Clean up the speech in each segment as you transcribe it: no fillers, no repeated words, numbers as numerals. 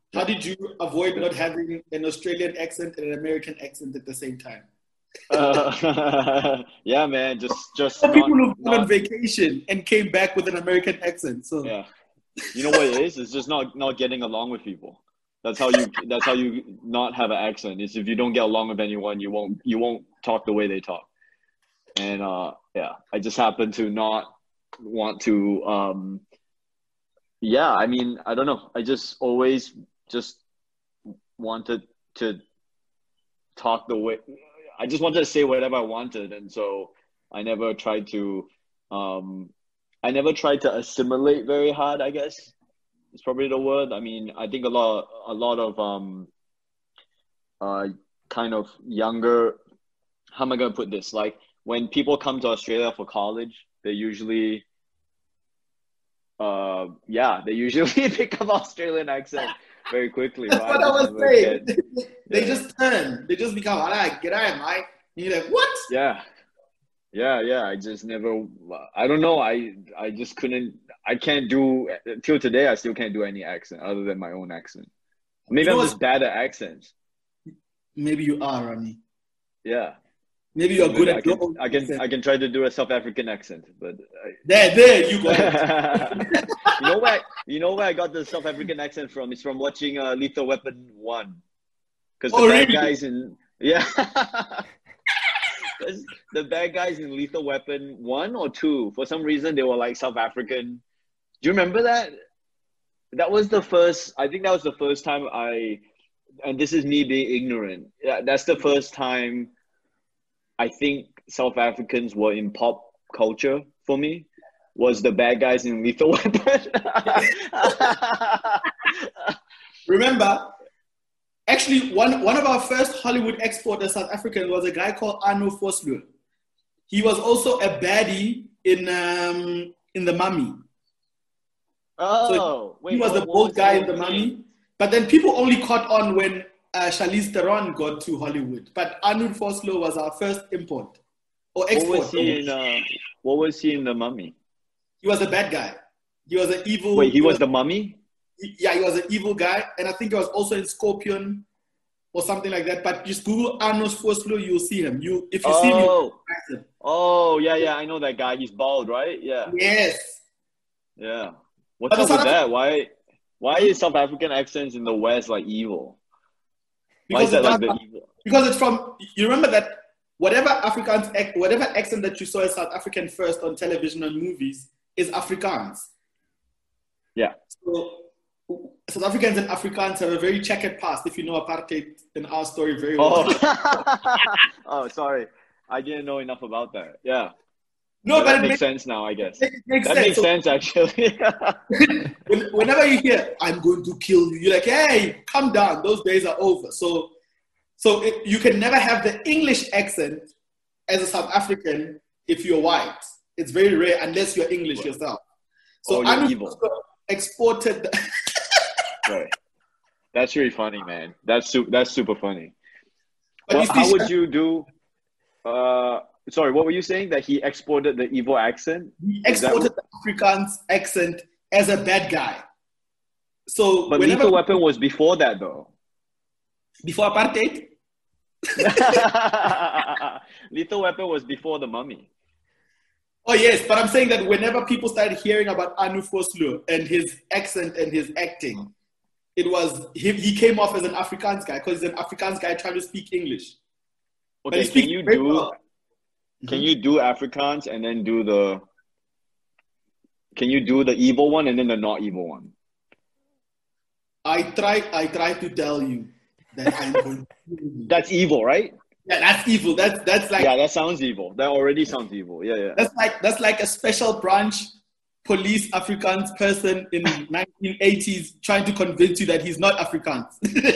How Yeah. did you avoid not having an Australian accent and an American accent at the same time? Yeah, man. Just Some people who've gone on not. vacation and came back with an American accent. So Yeah. You know what it is? It's just not getting along with people. That's how you not have an accent. Is if you don't get along with anyone, you won't talk the way they talk. And yeah, I just happen to not want to yeah, I mean, I don't know. I just always just wanted to talk the way I just wanted to say whatever I wanted, and so I never tried to um I never tried to assimilate very hard, I guess. It's probably the word. I mean, I think a lot of uh kind of younger, how am I gonna put this? Like when people come to Australia for college, they usually yeah, they usually pick up Australian accent very quickly, that's but I what I just was never saying. get They yeah. just turn. They just become, all right, get out, Mike. And you're like, what? Yeah. Yeah, yeah. I just never. I don't know. I just couldn't. I can't do till today. I still can't do any accent other than my own accent. You Maybe know I'm what? just bad at accents. Maybe you are, Rami. Yeah. Maybe So you're good maybe I at your can own I can accent. I can try to do a South African accent, but There, you got it. you know where I got the South African accent from? It's from watching Lethal Weapon 1, because the Oh, bad really? guys in yeah. 'Cause the bad guys in Lethal Weapon 1 or 2, for some reason they were like South African. Do you remember that? That was the first, I think that was the first time and this is me being ignorant. Yeah, that's the first time I think South Africans were in pop culture for me, was the bad guys in Lethal Weapon. Remember, actually, one of our first Hollywood exporters, South African, was a guy called Arno Vosloo. He was also a baddie in The Mummy. So Oh, he wait, was the what bold was guy what in was The his name? Mummy. But then people only caught on when Charlize Theron got to Hollywood. But Arnold Vosloo was our first import or What was export. he in what was he in The Mummy? He was a bad guy. He was an Wait, evil. he was the mummy? Yeah, he was an evil guy, and I think he was also in Scorpion or something like that. But just Google Arnold Vosloo, you'll see him. You, if you see him, you Oh, recognize him. oh, yeah, yeah, I know that guy. He's bald, right? Yeah, Yes, yeah. but What's the up South with African, that? Why is South African accents in the West like evil? Why is because it that does like the evil? because it's from. You remember that whatever accent that you saw in South African first on television and movies is Afrikaans. Yeah. So South Africans and Afrikaans have a very checkered past. If you know apartheid in our story very well. Oh, oh, sorry. I didn't know enough about that. Yeah, No, but but that makes sense now, I guess. it makes That sense. makes So sense, actually. whenever you hear "I'm going to kill you," you're like, "Hey, calm down. Those days are over." So you can never have the English accent as a South African if you're white. It's very rare unless you're English Right. yourself. So Oh, you're Anu evil. exported. Right. That's really funny, man. That's super funny. But you How see, would you do? Sorry, what were you saying? That he exported the evil accent? he Is that exported the Afrikaans accent as a bad guy. So But whenever Lethal Weapon people, was before that, though. before apartheid, Lethal Weapon was before the Mummy. oh yes, but I'm saying that whenever people started hearing about Anu Vosloo and his accent and his acting, it was he came off as an Afrikaans guy because he's an Afrikaans guy trying to speak English. But he Okay, speaks very well. can Mhm. you do Afrikaans and then can you do the evil one and then the not evil one? I try to tell you that I'm going to kill you. That's evil, right? Yeah, that's evil. That's Yeah, like that sounds evil. That already sounds evil. Yeah, yeah. that's like a special branch police Afrikaans person in 1980s trying to convince you that he's not Afrikaans.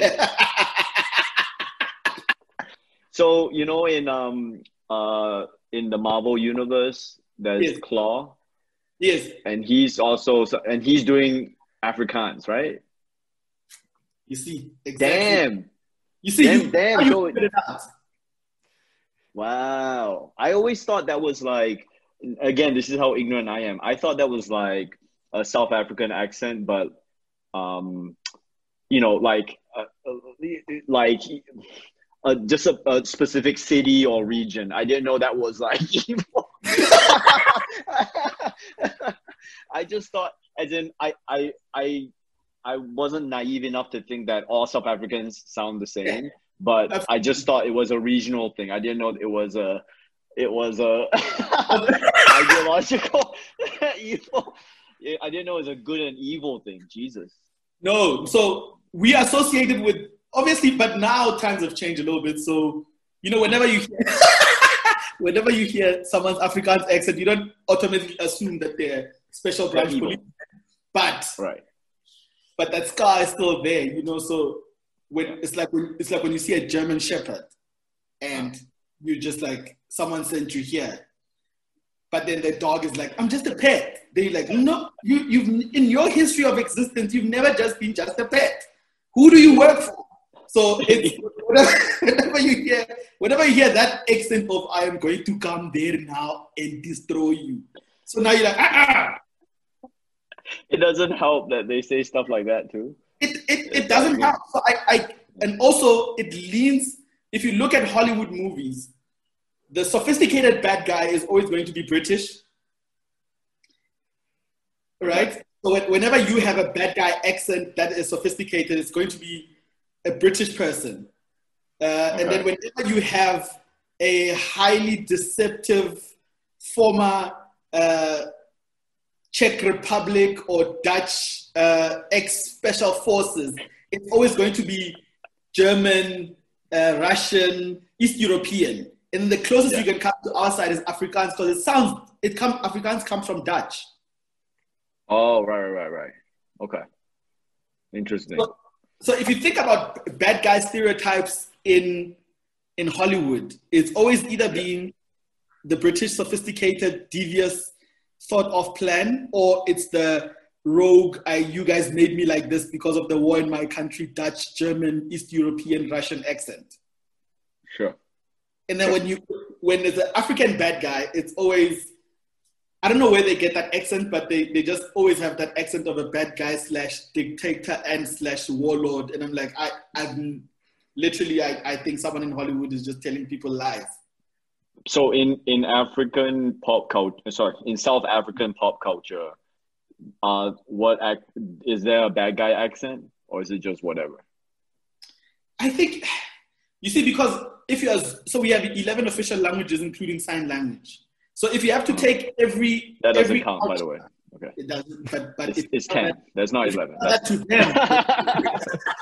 So, in the Marvel universe, there's Yes, Claw, yes. and he's doing Afrikaans, right? You see, exactly. Damn. You see, Damn, you how damn. you So, figured it out. wow. I always thought that was like, again, this is how ignorant I am. I thought that was like a South African accent, but um you know, like just a specific city or region. I didn't know that was like evil. I just thought, as in, I wasn't naive enough to think that all South Africans sound the same, but I just thought it was a regional thing. I didn't know it was a ideological evil. I didn't know it was a good and evil thing. Jesus. No, so we associated with, obviously, but now times have changed a little bit. So, you know, whenever you hear someone's Afrikaans accent, you don't automatically assume that they're special branch police. But that scar is still there, you know. So when it's like when you see a German Shepherd, and you're just like, someone sent you here, but then the dog is like, I'm just a pet. They're like, no, you've in your history of existence, you've never just been just a pet. Who do you work for? So it's whenever you hear that accent of, I am going to come there now and destroy you. So now you're like, It doesn't help that they say stuff like that too. It doesn't help. So and also it leans, if you look at Hollywood movies, the sophisticated bad guy is always going to be British. Right? So whenever you have a bad guy accent that is sophisticated, it's going to be a British person. And then whenever you have a highly deceptive former Czech Republic or Dutch ex-special forces, it's always going to be German, Russian, East European. And the closest you can come to our side is Afrikaans, because Afrikaans comes from Dutch. Oh, right. Okay. Interesting. So if you think about bad guy stereotypes in Hollywood, it's always either been the British sophisticated, devious sort of plan, or it's the rogue, you guys made me like this because of the war in my country, Dutch, German, East European, Russian accent. Sure. And then when there's an African bad guy, it's always, I don't know where they get that accent, but they just always have that accent of a bad guy / dictator and / warlord. And I'm like, I think someone in Hollywood is just telling people lies. So in African pop culture, in South African pop culture, is there a bad guy accent, or is it just whatever? I think, you see, because so we have 11 official languages, including sign language. So if you have to take every doesn't count, by the way. Okay. It doesn't, but it's 10. There's not 11. That to them.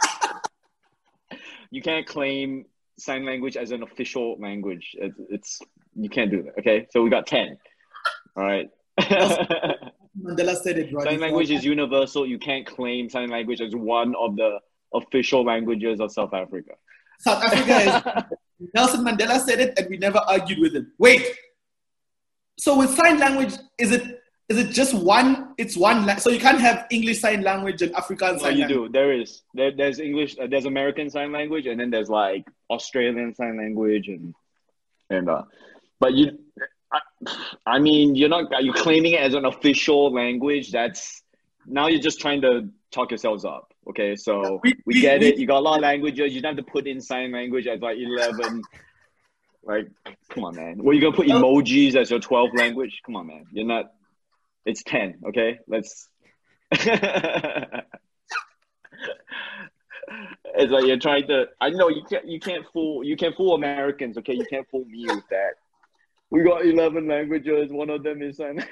You can't claim sign language as an official language. You can't do that. Okay, so we got 10. All right. Mandela said it right. Sign language is universal. You can't claim sign language as one of the official languages of South Africa. South Africa is Nelson Mandela said it, and we never argued with him. Wait. So with sign language, is it just one? It's one. So you can't have English sign language and Afrikaans sign language. No, you do. There's English. There's American sign language, and then there's like Australian sign language, but I mean, you're claiming it as an official language. Now you're just trying to talk yourselves up. Okay, so we get it. You got a lot of languages. You don't have to put in sign language as like 11. Like, come on, man. What, you gonna put emojis as your 12th language? Come on, man. You're not. It's 10. Okay, let's. It's like you're trying to. I know you can't fool Americans. Okay, you can't fool me with that. We got 11 languages. One of them is sign.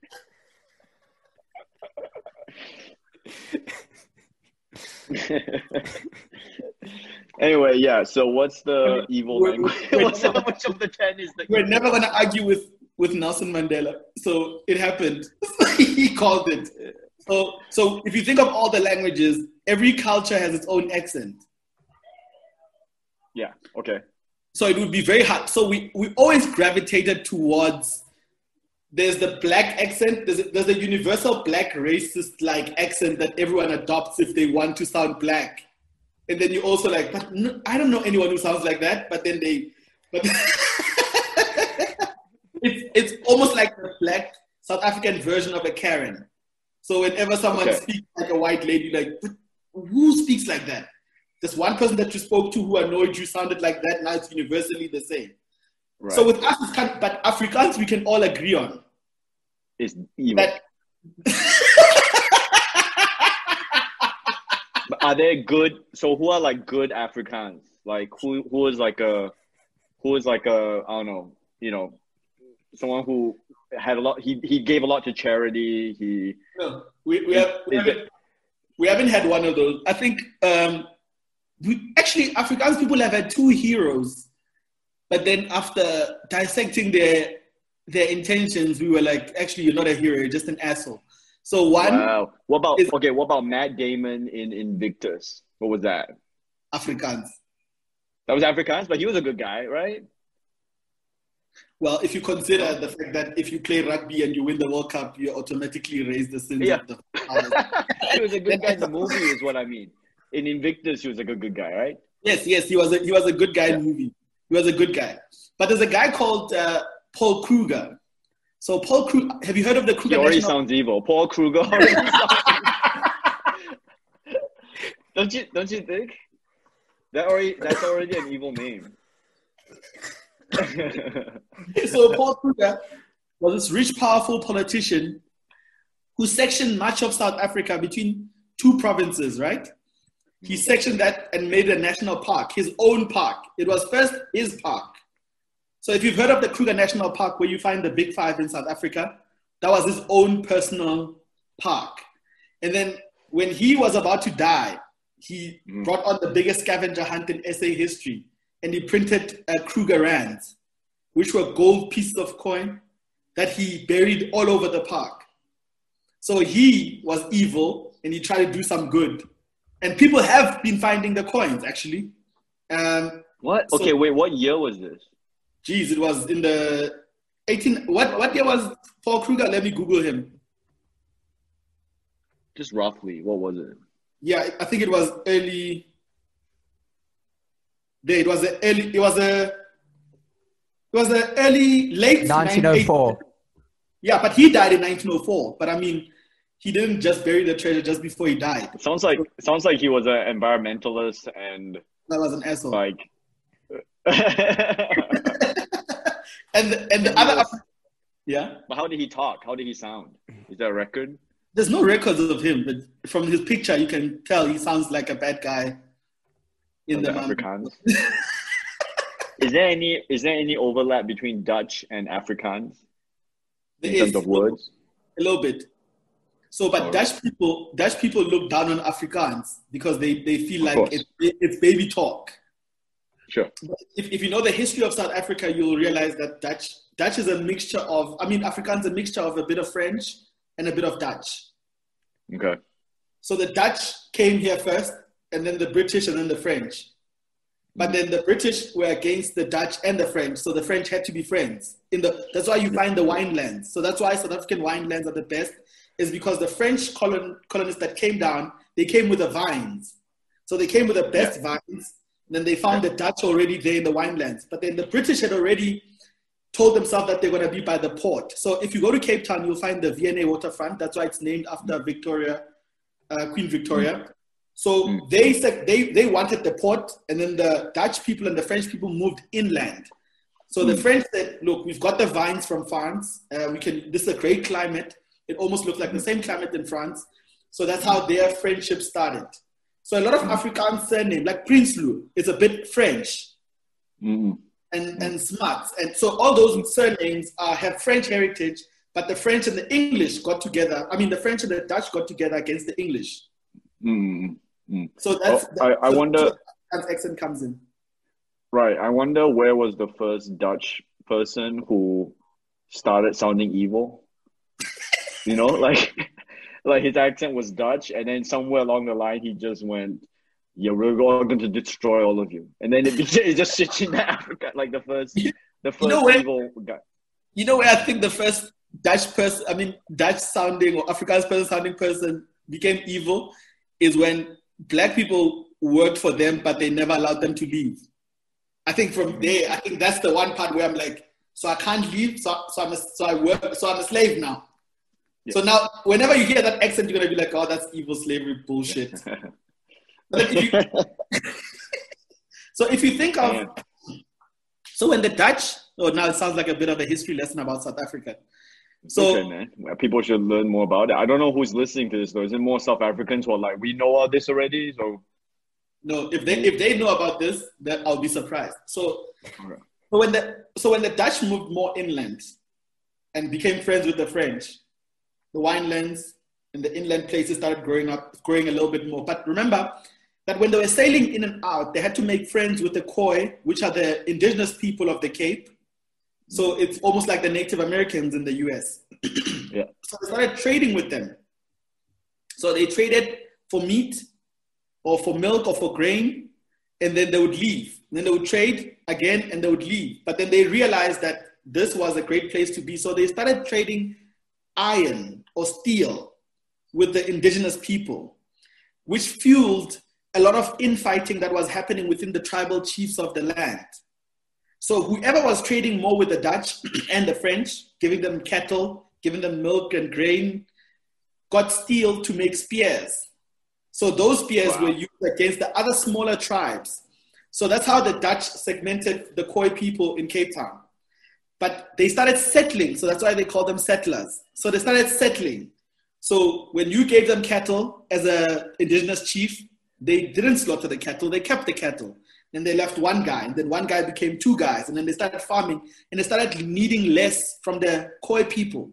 Anyway, yeah. So what's the evil language? How much of the 10 is the? We're never gonna argue with Nelson Mandela. So it happened. He called it. So if you think of all the languages, every culture has its own accent. Yeah. Okay. So it would be very hard. So we always gravitated towards. There's the black accent. There's a universal black racist like accent that everyone adopts if they want to sound black. And then you also like, but no, I don't know anyone who sounds like that. But then it's almost like the black South African version of a Karen. So whenever someone speaks like a white lady, like, who speaks like that? This one person that you spoke to who annoyed you sounded like that. Now it's universally the same. Right. So with us, but Afrikaans we can all agree on. It's evil. But are there good? So who are like good Afrikaans? Like who is like a I don't know, you know, someone who had a lot. He gave a lot to charity. We haven't had one of those. I think actually Afrikaans people have had two heroes, but then after dissecting their intentions, we were like, actually, you're not a hero, you're just an asshole. So one. Wow. What about Matt Damon in Invictus? What was that? Afrikaans. That was Afrikaans, but he was a good guy, right? Well, if you consider the fact that if you play rugby and you win the World Cup, you automatically raise the sins of the He was a good guy in the movie, is what I mean. In Invictus, he was a good guy, right? Yes, he was a good guy in the movie. He was a good guy. But there's a guy called Paul Kruger. So Paul Kruger, have you heard of the Kruger? He already sounds evil. Paul Kruger already sounds Don't you think? That's already an evil name. So Paul Kruger was this rich, powerful politician who sectioned much of South Africa between two provinces, right? He sectioned that and made a national park, his own park. It was first his park. So if you've heard of the Kruger National Park, where you find the Big Five in South Africa, that was his own personal park. And then when he was about to die, he brought on the biggest scavenger hunt in SA history, and he printed Kruger rands, which were gold pieces of coin that he buried all over the park. So he was evil, and he tried to do some good. And people have been finding the coins, actually. What? Okay, wait, what year was this? Geez, it was in the 18... What year was Paul Kruger? Let me Google him. Just roughly, what was it? Yeah, I think it was early... It was a late 1904. Yeah, but he died in 1904. But I mean, he didn't just bury the treasure just before he died. It sounds like he was an environmentalist and... That was an asshole. Like... and the other... Yeah? But how did he talk? How did he sound? Is there a record? There's no records of him, but from his picture, you can tell he sounds like a bad guy in the Afrikaans. Is there any overlap between Dutch and Afrikaans in terms of words? A little bit. So, but Dutch people look down on Afrikaans because they feel like it's baby talk. Sure. But if you know the history of South Africa, you'll realize that Dutch is a mixture of, Afrikaans is a mixture of a bit of French and a bit of Dutch. Okay. So the Dutch came here first, and then the British, and then the French. But then the British were against the Dutch and the French, so the French had to be friends. That's why you find the wine lands. So that's why South African wine lands are the best, is because the French colonists that came down, they came with the vines. So they came with the best vines. Then they found the Dutch already there in the wine lands. But then the British had already told themselves that they're going to be by the port. So if you go to Cape Town, you'll find the V&A waterfront. That's why it's named after Queen Victoria. So they wanted the port, and then the Dutch people and the French people moved inland. So the French said, look, we've got the vines from France. This is a great climate. It almost looks like the same climate in France. So that's how their friendship started. So a lot of Afrikaans surname, like Prinsloo, is a bit French and smart. And so all those surnames have French heritage, but the French and the English got together. The French and the Dutch got together against the English. So I wonder... That accent comes in. Right. I wonder where was the first Dutch person who started sounding evil? You know, like his accent was Dutch, and then somewhere along the line he just went, "Yeah, we're going to destroy all of you," and then it just switched into Africa, like the first evil guy. You know where I think the first Dutch person, Dutch sounding or Afrikaans person sounding person became evil is when black people worked for them, but they never allowed them to leave. I think from there, that's the one part where I'm like, so I can't leave, so I'm a slave now. Yeah. So now, whenever you hear that accent, you're gonna be like, oh, that's evil slavery bullshit. But then if you think of, so when the Dutch, now it sounds like a bit of a history lesson about South Africa. So, okay, man. Well, people should learn more about it. I don't know who's listening to this though. Is it more South Africans who are like, we know all this already? So no, if they know about this, then I'll be surprised. So, okay. so when the Dutch moved more inland and became friends with the French, the winelands and the inland places started growing a little bit more. But remember that when they were sailing in and out, they had to make friends with the Khoi, which are the indigenous people of the Cape. So it's almost like the Native Americans in the US. Yeah. So they started trading with them. So they traded for meat or for milk or for grain, and then they would leave. And then they would trade again and they would leave. But then they realized that this was a great place to be. So they started trading iron or steel with the indigenous people, which fueled a lot of infighting that was happening within the tribal chiefs of the land. So whoever was trading more with the Dutch and the French, giving them cattle, giving them milk and grain, got steel to make spears. So those spears were used against the other smaller tribes. So that's how the Dutch segmented the Khoi people in Cape Town. But they started settling, so that's why they call them settlers. So they started settling. So when you gave them cattle as an indigenous chief, they didn't slaughter the cattle, they kept the cattle. Then they left one guy, and then one guy became two guys, and then they started farming, and they started needing less from the Khoi people.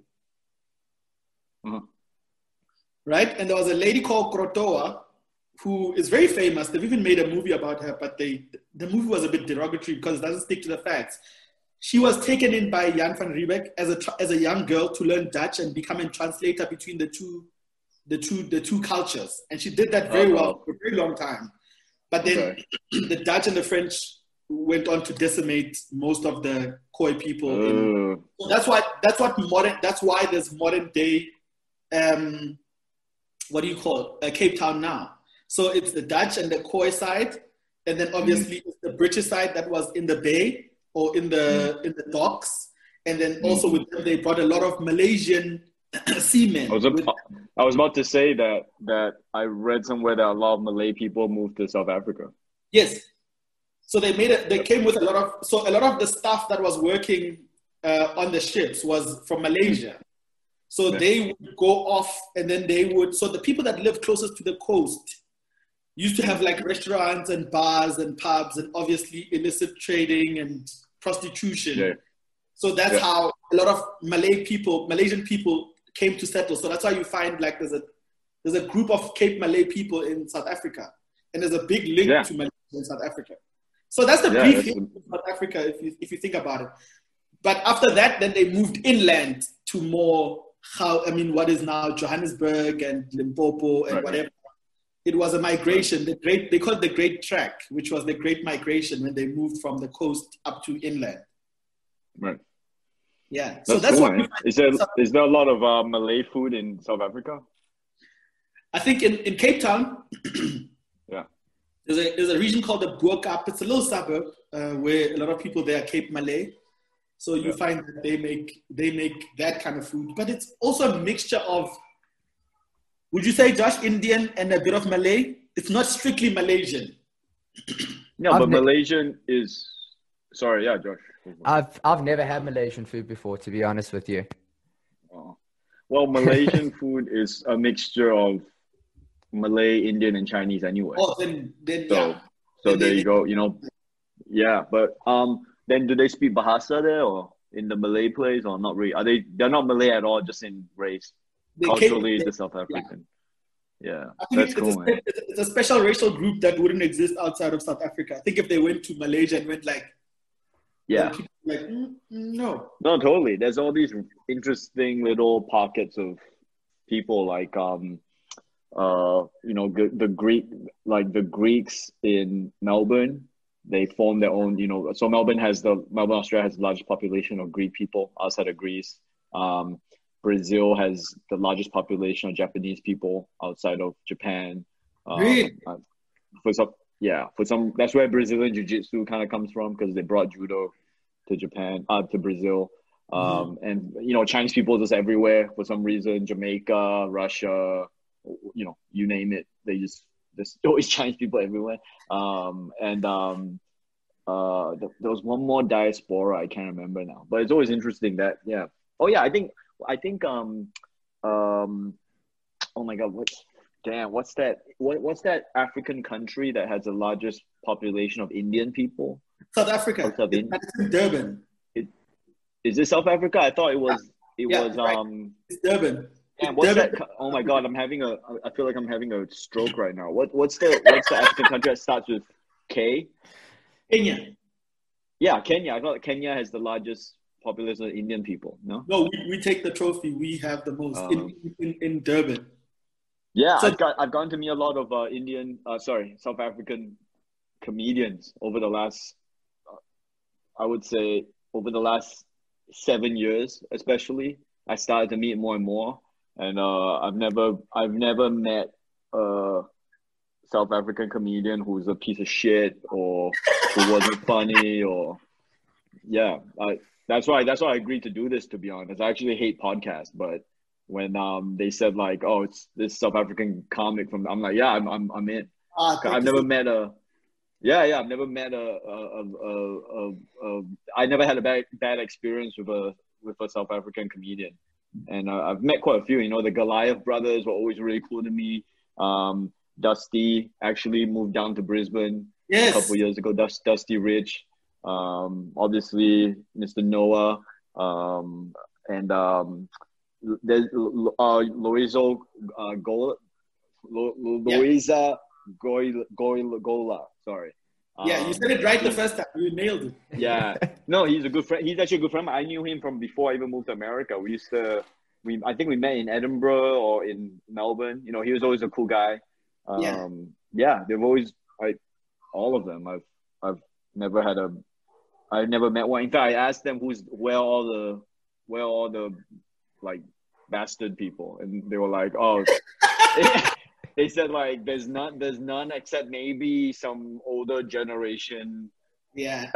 Uh-huh. Right? And there was a lady called Krotoa, who is very famous. They've even made a movie about her, but the movie was a bit derogatory because it doesn't stick to the facts. She was taken in by Jan van Riebeeck as a young girl to learn Dutch and become a translator between the two cultures. And she did that very well for a very long time. But then the Dutch and the French went on to decimate most of the Khoi people. So that's why there's modern day, Cape Town now. So it's the Dutch and the Khoi side, and then obviously it's the British side that was in the bay or in the docks, and then also with them they brought a lot of Malaysian seamen. I was about to say that I read somewhere that a lot of Malay people moved to South Africa. Yes. So they came with a lot of the staff that was working on the ships was from Malaysia. So they would go off, and then so the people that lived closest to the coast used to have like restaurants and bars and pubs and obviously illicit trading and prostitution. Yeah. So that's how a lot of Malaysian people came to settle. So that's why you find like there's a group of Cape Malay people in South Africa, and there's a big link to Malaysia in South Africa. So that's the brief history of South Africa if you think about it. But after that, then they moved inland to more what is now Johannesburg and Limpopo and whatever. It was a migration. They called it the Great Trek, which was the Great Migration when they moved from the coast up to inland. Right. Yeah. So that's cool, what is there a lot of Malay food in South Africa? I think in Cape Town, yeah, there's a region called the Bo-Kaap. It's a little suburb where a lot of people there are Cape Malay. So you find that they make that kind of food, but it's also a mixture of, would you say, Josh, Indian and a bit of Malay? It's not strictly Malaysian. No, but Malaysian is. Sorry, yeah, Josh. I've never had Malaysian food before, to be honest with you. Oh. Well, Malaysian food is a mixture of Malay, Indian, and Chinese anyway. Oh, then so there you go. Yeah, but then do they speak Bahasa there or in the Malay place or not really? They're not Malay at all, just in race. Culturally, the South African. Yeah, that's cool. It's a special racial group that wouldn't exist outside of South Africa. I think if they went to Malaysia and went like, no, totally. There's all these interesting little pockets of people like the Greeks in Melbourne. They form their own, so Melbourne, Australia has the largest population of Greek people outside of Greece. Brazil has the largest population of Japanese people outside of Japan. Really? For some, that's where Brazilian Jiu-Jitsu kind of comes from, because they brought judo to Japan, to Brazil. And, Chinese people just everywhere for some reason, Jamaica, Russia, you name it. They just there's always Chinese people everywhere. There was one more diaspora, I can't remember now, but it's always interesting that, yeah. Oh yeah, oh my God, what's that African country that has the largest population of Indian people? South Africa. Outside in Durban. Is it South Africa? I thought it was. Right. It's Durban. And what's Durban. that? Oh my God, I feel like I'm having a stroke right now. What's the African country that starts with K? Kenya. Yeah, Kenya. I thought Kenya has the largest population of Indian people. No. No, we take the trophy. We have the most in Durban. Yeah, so, I've gotten to meet a lot of South African comedians over the last, I would say, over the last 7 years, especially. I started to meet more and more, and I've never met a South African comedian who's a piece of shit or who wasn't funny or that's why I agreed to do this, to be honest. I actually hate podcasts, but when they said like, oh, it's this South African comic from, I'm like, yeah, I'm in. I've never met I've never met I never had a bad experience with a South African comedian, and I've met quite a few. You know, the Goliath brothers were always really cool to me. Dusty actually moved down to Brisbane a couple years ago. Dusty Rich, obviously Mr. Noah, and there's Loiza Goila. Sorry. Yeah, you said it right the first time. You nailed it. Yeah. No, he's a good friend. He's actually a good friend. I knew him from before I even moved to America. I think we met in Edinburgh or in Melbourne. You know, he was always a cool guy. They've always, all of them. I've never met one. In fact, I asked them where all the like bastard people, and they were like, oh. They said like there's none except maybe some older generation. Yeah.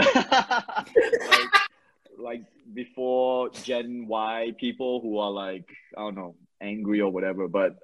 like before Gen Y people who are like, I don't know, angry or whatever. So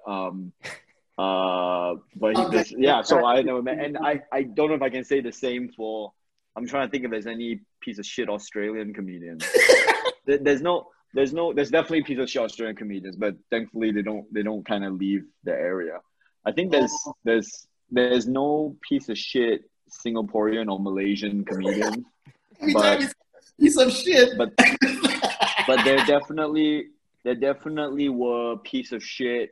I never met, and I don't know if I can say the same for. I'm trying to think if there's any piece of shit Australian comedians. There's definitely piece of shit Australian comedians, but thankfully they don't kind of leave the area. I think there's no piece of shit Singaporean or Malaysian comedians. But piece of shit. But there definitely were piece of shit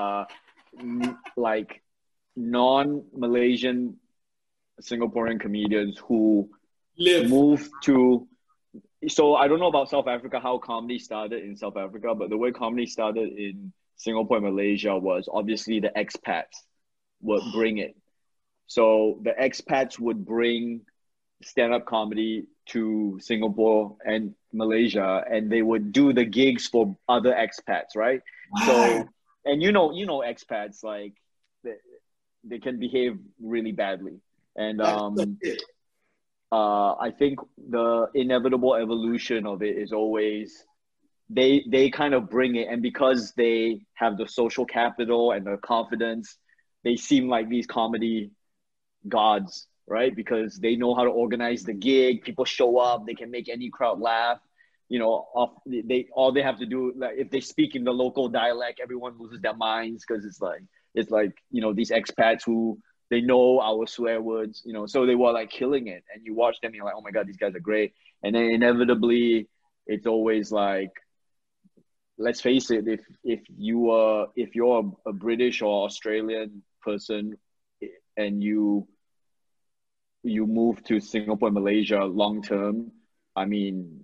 like non-Malaysian Singaporean comedians who moved to. So I don't know about South Africa, how comedy started in South Africa, but the way comedy started in Singapore and Malaysia was obviously the expats would bring it. So the expats would bring stand-up comedy to Singapore and Malaysia, and they would do the gigs for other expats, right? Wow. So, and you know expats, like they can behave really badly. And I think the inevitable evolution of it is always they kind of bring it, and because they have the social capital and the confidence, they seem like these comedy gods, right? Because they know how to organize the gig. People show up, they can make any crowd laugh. You know, all they have to do, like if they speak in the local dialect, everyone loses their minds because it's like you know, these expats who they know our swear words, you know, so they were like killing it, and you watch them, you're like, oh my God, these guys are great. And then inevitably, it's always like, let's face it, if you're a British or Australian person and you move to Singapore and Malaysia long term, I mean,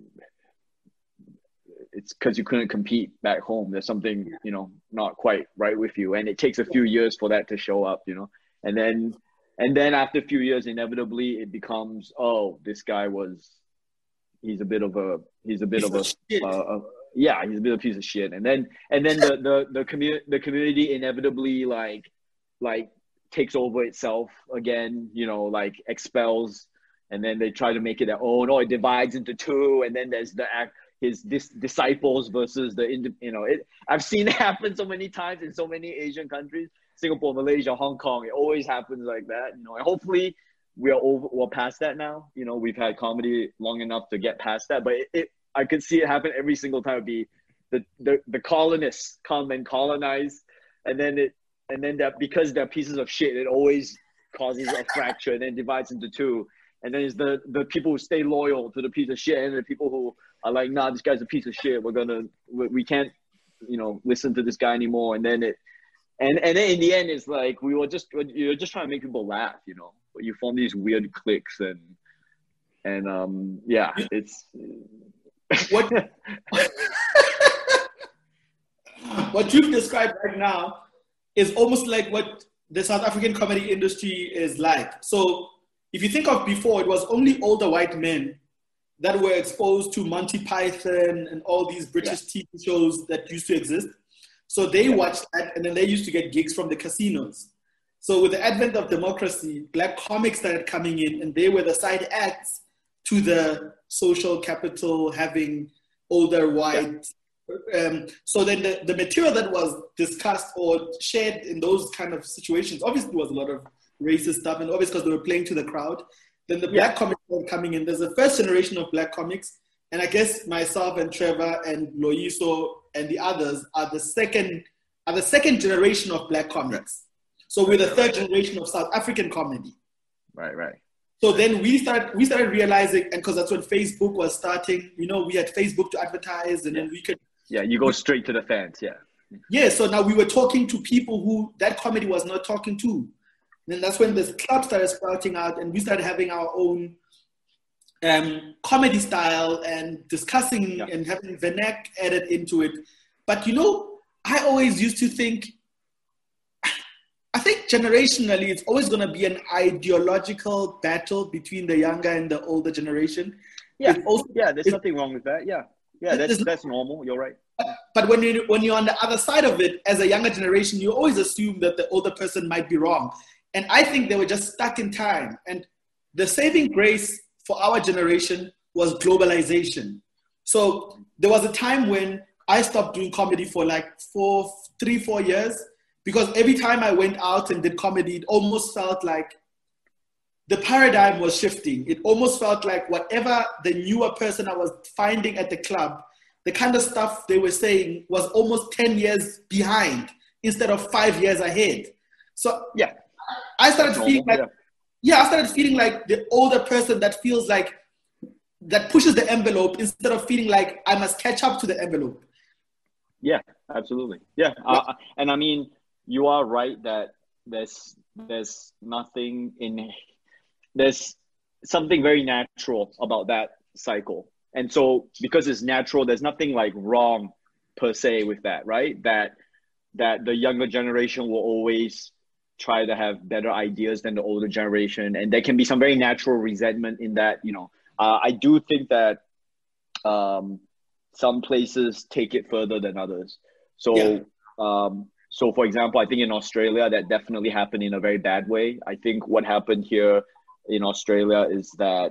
it's because you couldn't compete back home. There's something, you know, not quite right with you, and it takes a few years for that to show up, you know. And then after a few years, inevitably it becomes, oh, this guy he's a bit of a piece of a piece of shit. And then the community inevitably like takes over itself again, you know, like expels, and then they try to make it their own. Oh, it divides into two, and then there's his disciples versus I've seen it happen so many times in so many Asian countries. Singapore, Malaysia, Hong Kong. It always happens like that, you know. And hopefully we're past that now. You know, we've had comedy long enough to get past that. But I could see it happen every single time. It'd be the colonists come and colonize, and then that because they're pieces of shit, it always causes a fracture and then divides into two. And then it's the people who stay loyal to the piece of shit, and the people who are like, nah, this guy's a piece of shit. We can't, you know, listen to this guy anymore. And then and then in the end, it's like you're just trying to make people laugh, you know. But you form these weird cliques, and yeah, it's what what you've described right now is almost like what the South African comedy industry is like. So if you think of before, it was only older white men that were exposed to Monty Python and all these British TV shows that used to exist. So they watched that, and then they used to get gigs from the casinos. So with the advent of democracy, black comics started coming in, and they were the side acts to the social capital having older white. So then the material that was discussed or shared in those kind of situations, obviously there was a lot of racist stuff, and obviously because they were playing to the crowd. Then the black comics were coming in. There's the first generation of black comics, and I guess myself and Trevor and Loyiso and the others are the second generation of black comics. So we're the third generation of South African comedy. Right. So then we started realizing, and because that's when Facebook was starting, you know, we had Facebook to advertise, and then we could. Yeah, you go straight to the fans. Yeah. So now we were talking to people who that comedy was not talking to. And then that's when this club started sprouting out, and we started having our own comedy style and discussing and having Vernac added into it. But, you know, I always used to think, I think generationally, it's always going to be an ideological battle between the younger and the older generation. There's nothing wrong with that. That's normal. You're right. But when you're on the other side of it, as a younger generation, you always assume that the older person might be wrong. And I think they were just stuck in time. And the saving grace for our generation was globalization. So there was a time when I stopped doing comedy for like 3-4 years, because every time I went out and did comedy, it almost felt like the paradigm was shifting. It almost felt like whatever the newer person I was finding at the club, the kind of stuff they were saying was almost 10 years behind instead of 5 years ahead. So I started feeling like the older person that feels like, that pushes the envelope instead of feeling like I must catch up to the envelope. Yeah, absolutely. Yeah. And I mean, you are right that there's something very natural about that cycle. And so because it's natural, there's nothing like wrong per se with that, right? That the younger generation will always try to have better ideas than the older generation. And there can be some very natural resentment in that, you know. I do think that some places take it further than others. So, so for example, I think in Australia, that definitely happened in a very bad way. I think what happened here in Australia is that,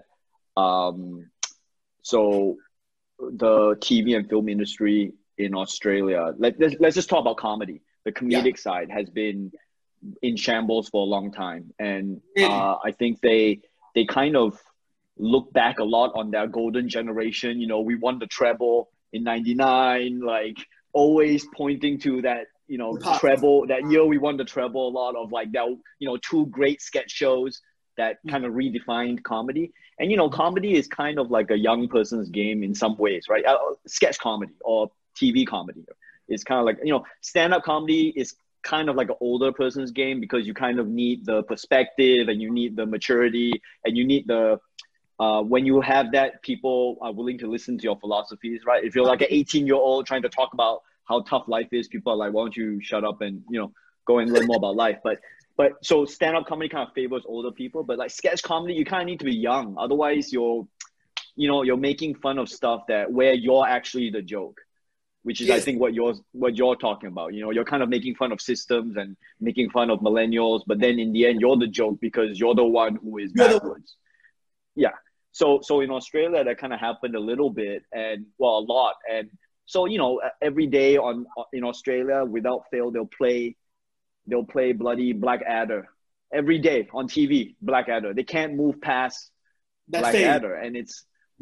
so the TV and film industry in Australia, let's just talk about comedy. The comedic side has been in shambles for a long time. And I think they kind of look back a lot on their golden generation. You know, we won the treble in '99, like always pointing to that, you know, treble, that year we won the treble, a lot of like that, you know, 2 great sketch shows that kind of redefined comedy. And, you know, comedy is kind of like a young person's game in some ways, right? Sketch comedy or TV comedy is kind of like, you know, stand-up comedy is kind of like an older person's game, because you kind of need the perspective and you need the maturity and you need the, when you have that, people are willing to listen to your philosophies, right? If you're like an 18-year-old trying to talk about how tough life is, people are like, why don't you shut up and, you know, go and learn more about life. But so stand-up comedy kind of favors older people, but like sketch comedy, you kind of need to be young. Otherwise you're making fun of stuff where you're actually the joke, which is, I think, what you're talking about. You know, you're kind of making fun of systems and making fun of millennials, but then in the end, you're the joke because you're the one who is backwards. Yeah. So in Australia, that kind of happened a little bit, and well, a lot. And so, you know, every day in Australia, without fail, they'll play they'll play bloody Blackadder every day on TV. Blackadder. They can't move past Blackadder, and it's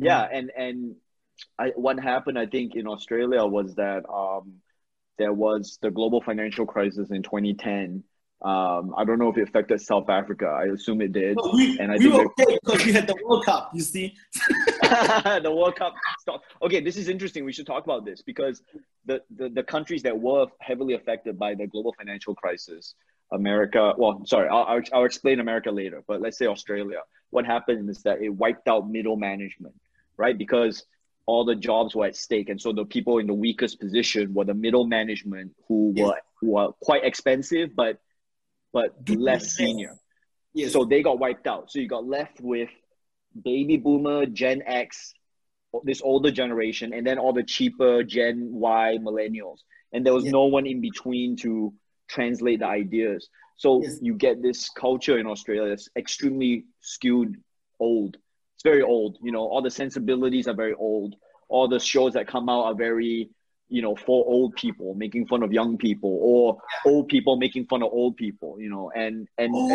what happened, I think, in Australia was that there was the global financial crisis in 2010. I don't know if it affected South Africa. I assume it did. No, we were okay because we had the World Cup, you see. The World Cup stuff. Okay, this is interesting. We should talk about this because the countries that were heavily affected by the global financial crisis, America, well, sorry, I'll explain America later, but let's say Australia. What happened is that it wiped out middle management, right? Because all the jobs were at stake. And so the people in the weakest position were the middle management who were quite expensive, but less senior. Yes. So they got wiped out. So you got left with baby boomer, Gen X, this older generation, and then all the cheaper Gen Y millennials. And there was no one in between to translate the ideas. So you get this culture in Australia that's extremely skewed old. It's very old. You know, all the sensibilities are very old. All the shows that come out are very, you know, for old people making fun of young people, or old people making fun of old people, you know, and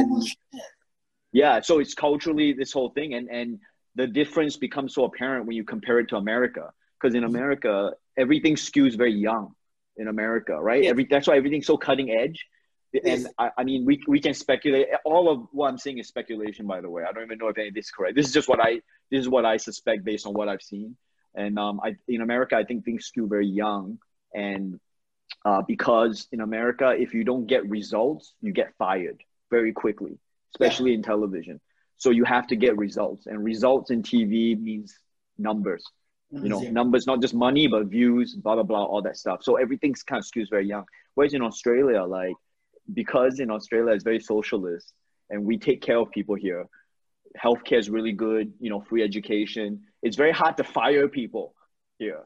yeah, so it's culturally this whole thing, and the difference becomes so apparent when you compare it to America, because in America everything skews very young in America, right? That's why everything's so cutting edge. And I mean, we can speculate. All of what I'm saying is speculation, by the way. I don't even know if any of this is correct. This is just what I suspect based on what I've seen. And in America, I think things skew very young, and because in America, if you don't get results, you get fired very quickly, especially in television. So you have to get results, and results in TV means numbers. You know, numbers, not just money, but views, blah blah blah, all that stuff. So everything's kind of skews very young. Whereas in Australia, like, because in Australia it's very socialist, and we take care of people here. Healthcare is really good, you know, free education. It's very hard to fire people here.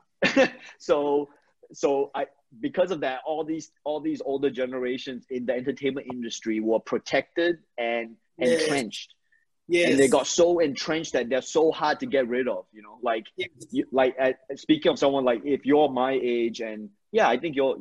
So because of that, all these older generations in the entertainment industry were protected and entrenched. Yes. And they got so entrenched that they're so hard to get rid of, you know, like, speaking of someone, like, if you're my age, and I think you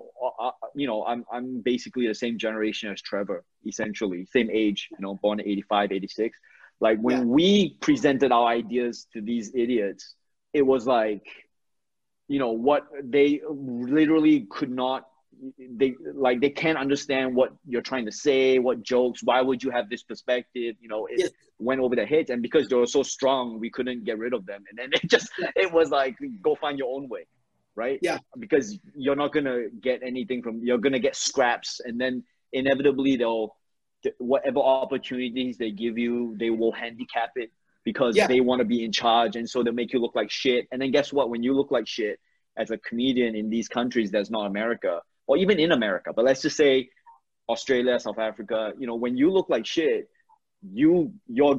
know, I'm basically the same generation as Trevor, essentially, same age, you know, born in 85, 86. Like, when we presented our ideas to these idiots, it was like, you know, what they literally could not, they can't understand what you're trying to say, what jokes, why would you have this perspective? You know, it went over their heads, and because they were so strong, we couldn't get rid of them. And then it was like, go find your own way, right? Yeah. Because you're not going to get anything you're going to get scraps, and then inevitably whatever opportunities they give you, they will handicap it because they want to be in charge. And so they'll make you look like shit. And then guess what? When you look like shit as a comedian in these countries that's not America, or even in America, but let's just say Australia, South Africa, you know, when you look like shit, you're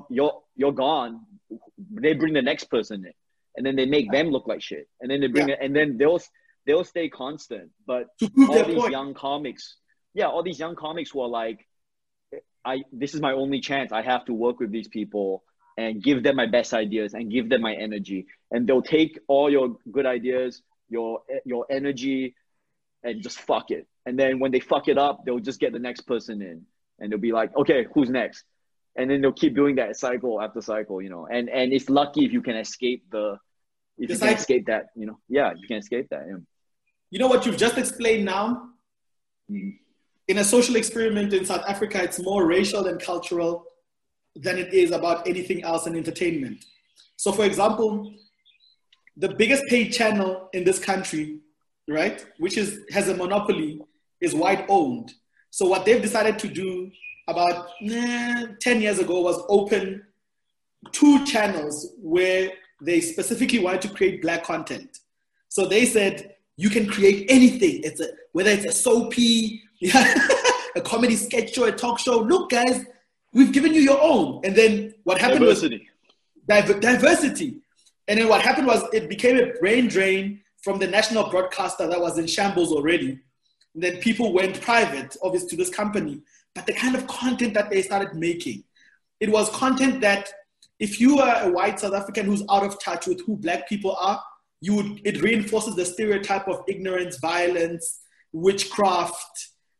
gone. They bring the next person in, and then they make them look like shit. And then they bring it, and then they'll stay constant. But all these young comics were like, this is my only chance. I have to work with these people and give them my best ideas and give them my energy. And they'll take all your good ideas, your energy, and just fuck it. And then when they fuck it up, they'll just get the next person in, and they'll be like, okay, who's next? And then they'll keep doing that cycle after cycle, you know. And it's lucky if you can escape escape that, you know. Yeah, you can escape that. Yeah. You know what you've just explained now? In a social experiment in South Africa, it's more racial and cultural than it is about anything else in entertainment. So, for example, the biggest paid channel in this country, right, which has a monopoly, is white owned. So what they've decided to do about 10 years ago was open 2 channels where they specifically wanted to create black content. So they said, you can create anything. Whether it's a soapy, a comedy sketch show, a talk show. Look, guys, we've given you your own. And then what happened was diversity. And then what happened was it became a brain drain from the national broadcaster that was in shambles already. And then people went private, obviously, to this company. But the kind of content that they started making, it was content that if you are a white South African who's out of touch with who black people are, it reinforces the stereotype of ignorance, violence, witchcraft,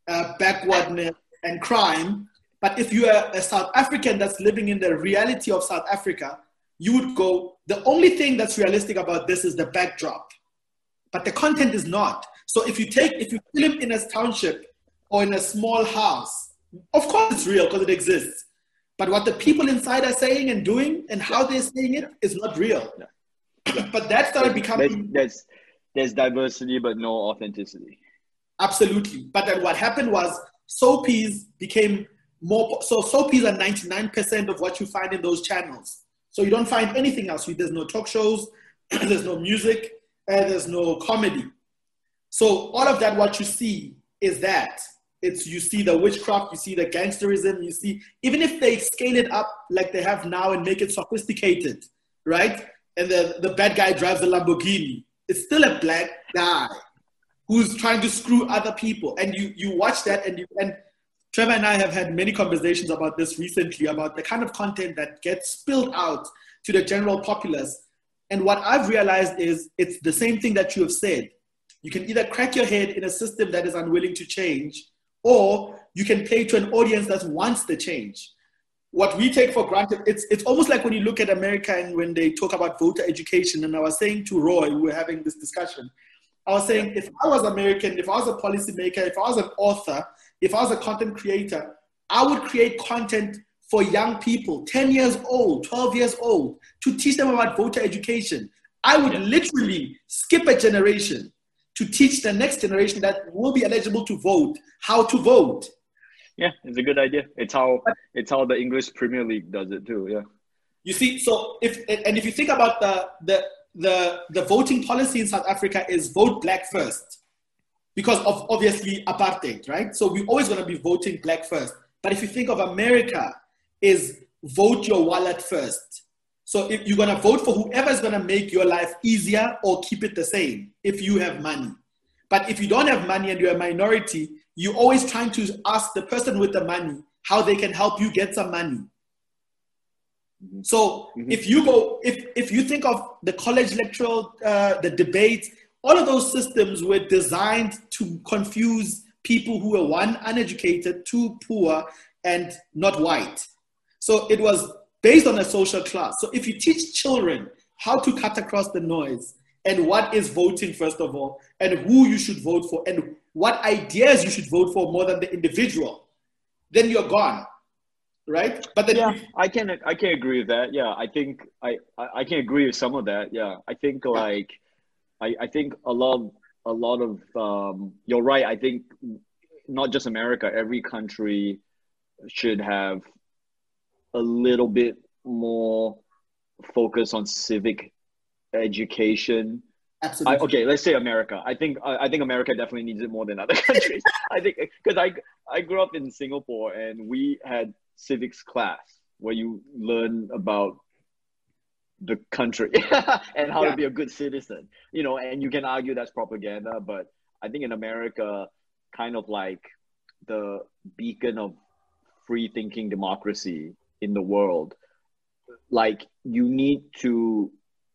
backwardness, and crime. But if you are a South African that's living in the reality of South Africa, you would go, the only thing that's realistic about this is the backdrop. But the content is not. So if you film in a township or in a small house, of course it's real because it exists. But what the people inside are saying and doing and how they're saying it is not real. But that started becoming... There's diversity, but no authenticity. Absolutely. But then what happened was soapies became more... So soapies are 99% of what you find in those channels. So you don't find anything else. There's no talk shows, there's no music, there's no comedy. So all of that, what you see is that. You see the witchcraft, you see the gangsterism, you see, even if they scale it up like they have now and make it sophisticated, right? And the bad guy drives a Lamborghini. It's still a black guy who's trying to screw other people. And you watch that and Trevor and I have had many conversations about this recently, about the kind of content that gets spilled out to the general populace. And what I've realized is it's the same thing that you have said. You can either crack your head in a system that is unwilling to change, or you can play to an audience that wants the change. What we take for granted, it's almost like when you look at America and when they talk about voter education, and I was saying to Roy, we were having this discussion, I was saying, if I was American, if I was a policymaker, if I was an author, if I was a content creator, I would create content for young people, 10 years old, 12 years old, to teach them about voter education. I would literally skip a generation to teach the next generation that will be eligible to vote, how to vote. Yeah, it's a good idea. It's how the English Premier League does it too. Yeah. You see, so if you think about the voting policy in South Africa is vote black first, because of obviously apartheid, right? So we're always going to be voting black first. But if you think of America, is vote your wallet first. So if you're going to vote for whoever is going to make your life easier or keep it the same if you have money. But if you don't have money and you're a minority, you're always trying to ask the person with the money how they can help you get some money. So if you think of the college electoral, the debates, all of those systems were designed to confuse people who were, one, uneducated, two, poor, and not white. So it was based on a social class. So if you teach children how to cut across the noise and what is voting, first of all, and who you should vote for and what ideas you should vote for more than the individual, then you're gone, right? But then I can agree with that. Yeah, I think I can agree with some of that. Yeah, I think I think a lot of you're right. I think not just America, every country should have a little bit more focus on civic education. Absolutely. Okay, let's say America. I think America definitely needs it more than other countries. I think because I grew up in Singapore and we had civics class where you learn about the country and how to be a good citizen. You know, and you can argue that's propaganda, but I think in America, kind of like the beacon of free thinking democracy in the world, like you need to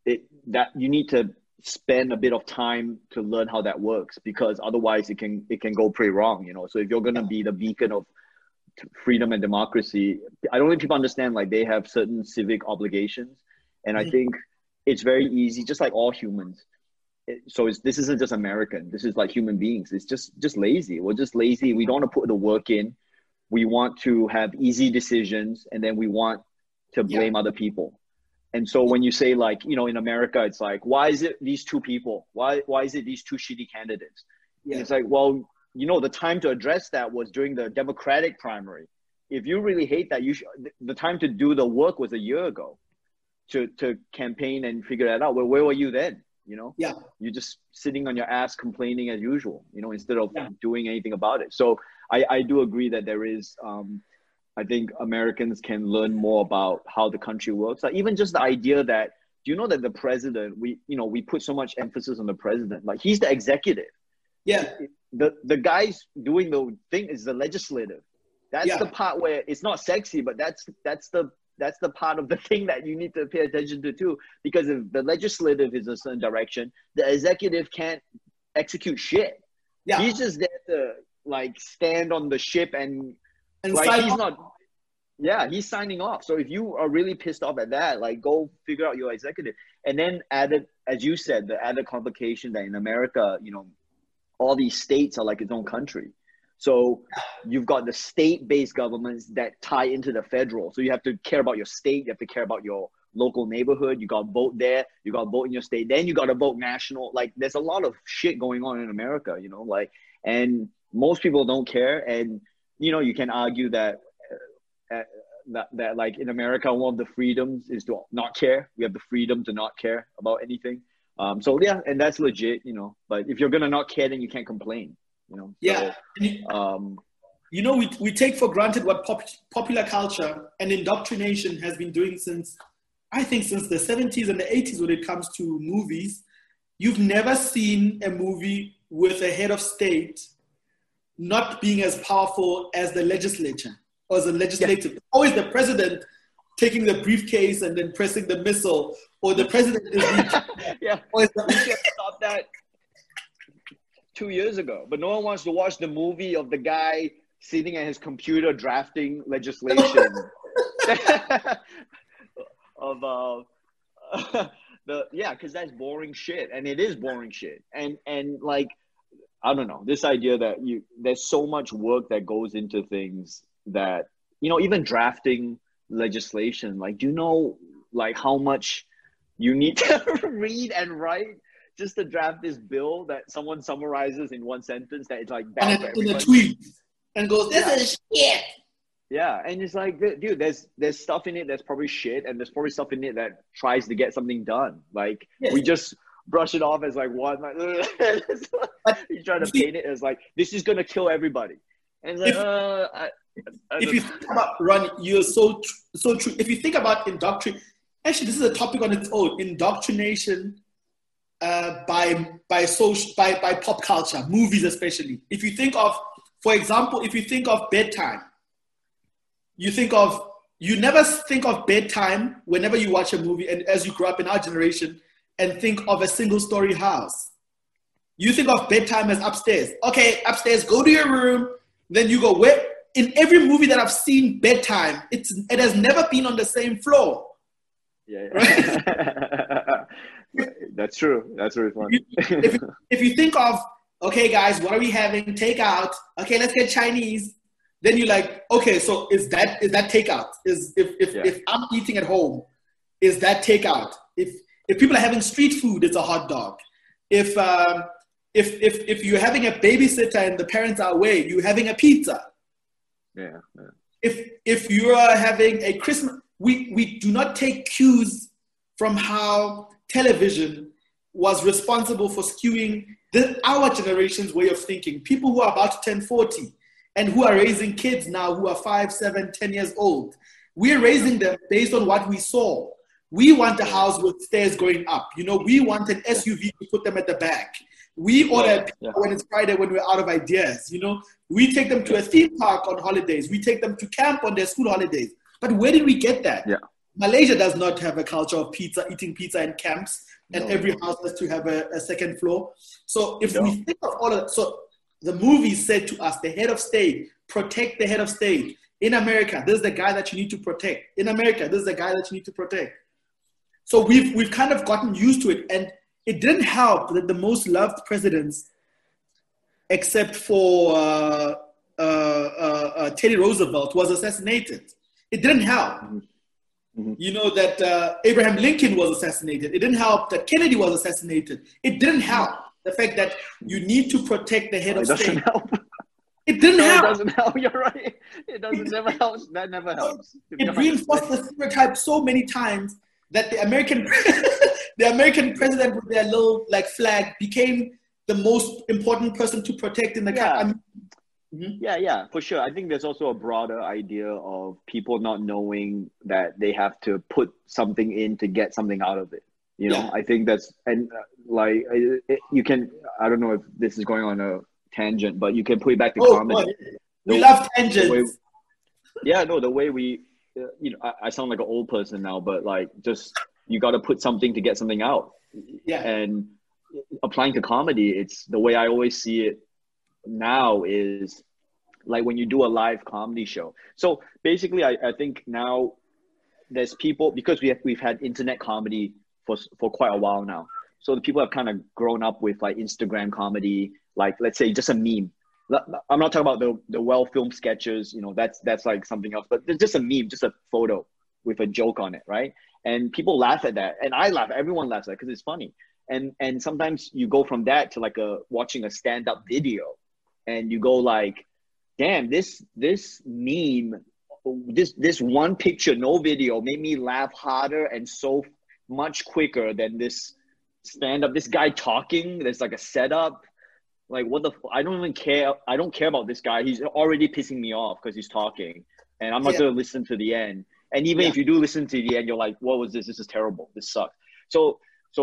spend a bit of time to learn how that works, because otherwise it can go pretty wrong, you know. So if you're going to be the beacon of freedom and democracy, I don't think people understand, like they have certain civic obligations. And I think it's very easy, just like all humans. This isn't just American, this is like human beings. It's just lazy. We're just lazy. We don't want to put the work in. We want to have easy decisions, and then we want to blame other people. And so when you say, like, you know, in America, it's like, why is it these two people? Why is it these two shitty candidates? Yeah. And it's like, well, you know, the time to address that was during the Democratic primary. If you really hate that, the time to do the work was a year ago to campaign and figure that out. Well, where were you then? You know, you're just sitting on your ass complaining as usual, you know, instead of doing anything about it. So I do agree that there is, I think Americans can learn more about how the country works. Like even just the idea that, do you know that the president, we put so much emphasis on the president, like he's the executive. Yeah. The guys doing the thing is the legislative. That's the part where it's not sexy, but that's the part of the thing that you need to pay attention to too. Because if the legislative is a certain direction, the executive can't execute shit. Yeah. He's just there to like stand on the ship and like sign he's off. not. Yeah, he's signing off. So if you are really pissed off at that, like go figure out your executive. And then added, as you said, the added complication that in America, you know, all these states are like its own country. So you've got the state-based governments that tie into the federal. So you have to care about your state. You have to care about your local neighborhood. You got to vote there. You got to vote in your state. Then you got to vote national. Like there's a lot of shit going on in America, you know, like, and most people don't care. And, you know, you can argue that that like in America, one of the freedoms is to not care. We have the freedom to not care about anything. So yeah, and that's legit, you know, but if you're going to not care, then you can't complain, you know? Yeah. So, you know, we take for granted what popular culture and indoctrination has been doing since the 70s and the 80s when it comes to movies. You've never seen a movie with a head of state not being as powerful as the legislature or as the legislative. Yeah. Always the president taking the briefcase and then pressing the missile, or the president is yeah. We should have stopped that 2 years ago, but no one wants to watch the movie of the guy sitting at his computer drafting legislation of because that's boring shit, and it is boring shit, and like I don't know, this idea that there's so much work that goes into things that, you know, even drafting legislation, like, do you know like how much you need to read and write just to draft this bill that someone summarizes in one sentence that it's like bad for everybody. In a tweet and goes, this is shit. Yeah, and it's like, dude, there's stuff in it that's probably shit, and there's probably stuff in it that tries to get something done. Like, we just brush it off as like one, like, you try to paint it as like, this is gonna kill everybody. And it's like, if you think about, Ron, you're so true. If you think about indoctrination, actually, this is a topic on its own. Indoctrination by pop culture, movies especially. If you think of, for example, if you think of bedtime, you never think of bedtime whenever you watch a movie, and as you grow up in our generation, and think of a single-story house. You think of bedtime as upstairs. Okay, upstairs, go to your room. Then you go, where? In every movie that I've seen, bedtime, it has never been on the same floor. Yeah. Right? That's true. That's really funny. If you think of, okay, guys, what are we having? Takeout. Okay, let's get Chinese. Then you're like, okay, so is that takeout? If I'm eating at home, is that takeout? If people are having street food, it's a hot dog. If you're having a babysitter and the parents are away, you're having a pizza. Yeah. If you are having a Christmas, we do not take cues from how television was responsible for skewing our generation's way of thinking. People who are about to turn 40 and who are raising kids now who are 5, 7, 10 years old. We're raising them based on what we saw. We want a house with stairs going up. You know, we want an SUV to put them at the back. We order when it's Friday when we're out of ideas. You know, we take them to a theme park on holidays. We take them to camp on their school holidays. But where did we get that? Yeah. Malaysia does not have a culture of eating pizza in camps, and every house has to have a second floor. So if we think of all of so the movie said to us, the head of state, protect the head of state. In America, this is the guy that you need to protect. In America, this is the guy that you need to protect. So we've kind of gotten used to it, and it didn't help that the most loved presidents, except for Teddy Roosevelt, was assassinated. It didn't help. Mm-hmm. You know, that Abraham Lincoln was assassinated. It didn't help that Kennedy was assassinated. It didn't help the fact that you need to protect the head of state. It doesn't help. It didn't help. It doesn't help. You're right. It doesn't never helps. That never helps. It reinforced the stereotype so many times that the American president with their little like flag became the most important person to protect in the country. Yeah, for sure. I think there's also a broader idea of people not knowing that they have to put something in to get something out of it. You know, I think that's, and you can, I don't know if this is going on a tangent, but you can put it back to comedy. We love tangents. The way we, you know, I sound like an old person now, but like, just, you got to put something to get something out. Yeah. And applying to comedy, it's the way I always see it. now is like when you do a live comedy show. So basically, I think now there's people, because we've had internet comedy for quite a while now. So the people have kind of grown up with like Instagram comedy, like let's say just a meme. I'm not talking about the well-filmed sketches, you know, that's like something else, but there's just a meme, just a photo with a joke on it, right? And people laugh at that, and I laugh. Everyone laughs at it because it's funny. And sometimes you go from that to like watching a stand-up video, and you go like, damn, this meme, this one picture, no video, made me laugh harder and so much quicker than this stand-up. This guy talking, there's like a setup. Like, what the I don't even care. I don't care about this guy. He's already pissing me off because he's talking, and I'm not going to listen to the end. And even if you do listen to the end, you're like, what was this? This is terrible. This sucks. So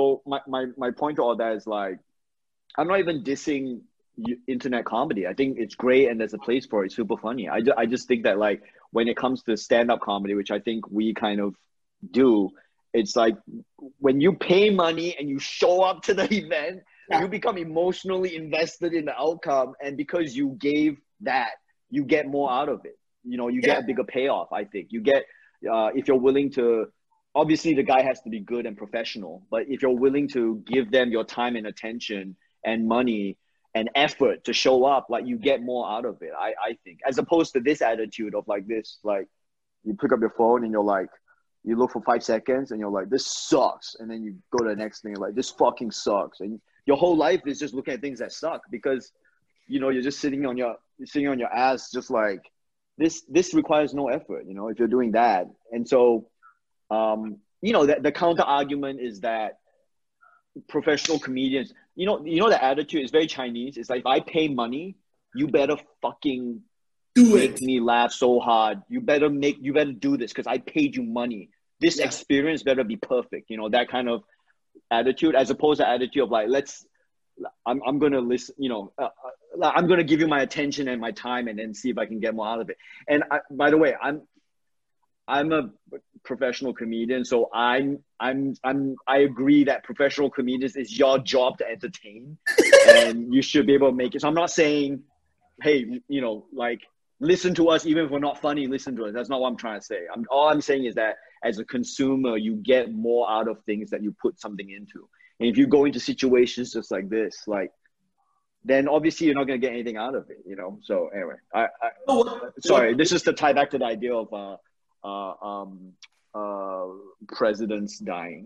my point to all that is like, I'm not even dissing internet comedy. I think it's great and there's a place for it. It's super funny. I just think that like when it comes to stand-up comedy, which I think we kind of do, it's like when you pay money and you show up to the event, you become emotionally invested in the outcome, and because you gave that, you get more out of it. You know, you get a bigger payoff. I think you get if you're willing to. Obviously, the guy has to be good and professional, but if you're willing to give them your time and attention and money and effort to show up, like you get more out of it. I think, as opposed to this attitude of like this, like you pick up your phone and you're like, you look for 5 seconds and you're like, this sucks, and then you go to the next thing, you're like, this fucking sucks, and your whole life is just looking at things that suck because, you know, you're just sitting on your ass, just like this requires no effort, you know, if you're doing that. And so, you know, the counter argument is that professional comedians, you know, the attitude is very Chinese. It's like, if I pay money, you better fucking make me laugh so hard. You better do this because I paid you money. This experience better be perfect. You know, that kind of attitude, as opposed to attitude of like, I'm going to listen, you know, I'm going to give you my attention and my time and then see if I can get more out of it. And by the way, I'm a professional comedian, so I agree that professional comedians, is your job to entertain and you should be able to make it. So I'm not saying, hey, you know, like, listen to us, even if we're not funny, listen to us. That's not what I'm trying to say. All I'm saying is that as a consumer, you get more out of things that you put something into. And if you go into situations just like this, like, then obviously you're not going to get anything out of it, you know? So anyway, sorry, this is to tie back to the idea of presidents dying.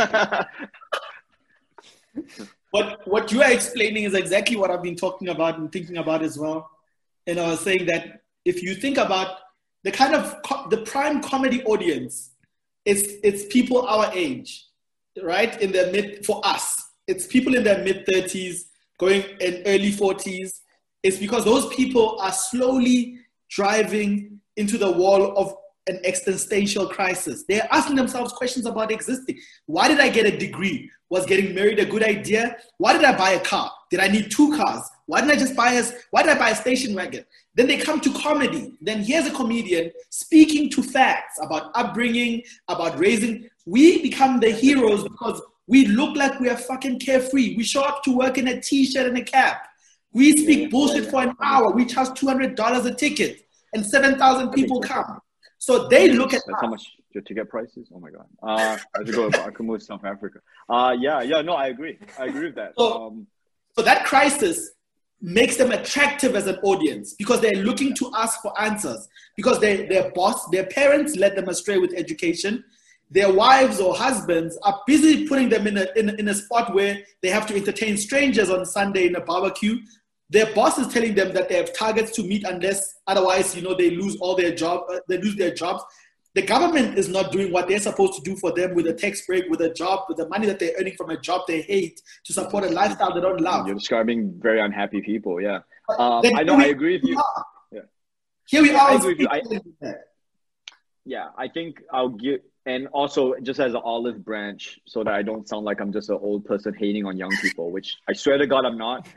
What you are explaining is exactly what I've been talking about and thinking about as well. And I was saying that if you think about the kind of the prime comedy audience, it's people our age, right? For us, it's people in their mid-30s, going in early 40s. It's because those people are slowly driving into the wall of an existential crisis. They're asking themselves questions about existing. Why did I get a degree? Was getting married a good idea? Why did I buy a car? Did I need 2 cars? Why did I buy a station wagon? Then they come to comedy. Then here's a comedian speaking to facts about upbringing, about raising. We become the heroes because we look like we are fucking carefree. We show up to work in a t-shirt and a cap. We speak bullshit for an hour. We charge $200 a ticket and 7,000 people come. So they look at how much your ticket prices. Oh my god! I could move to South Africa. No, I agree with that. So that crisis makes them attractive as an audience because they're looking to us for answers. Because their parents led them astray with education. Their wives or husbands are busy putting them in a spot where they have to entertain strangers on Sunday in a barbecue. Their boss is telling them that they have targets to meet unless otherwise, you know, they lose all their they lose their jobs. The government is not doing what they're supposed to do for them with a tax break, with a job, with the money that they're earning from a job they hate to support a lifestyle they don't love. You're describing very unhappy people, yeah. I agree with you. Yeah. Here we are. I agree with you. Yeah, I think I'll give, and also just as an olive branch so that I don't sound like I'm just an old person hating on young people, which I swear to God I'm not.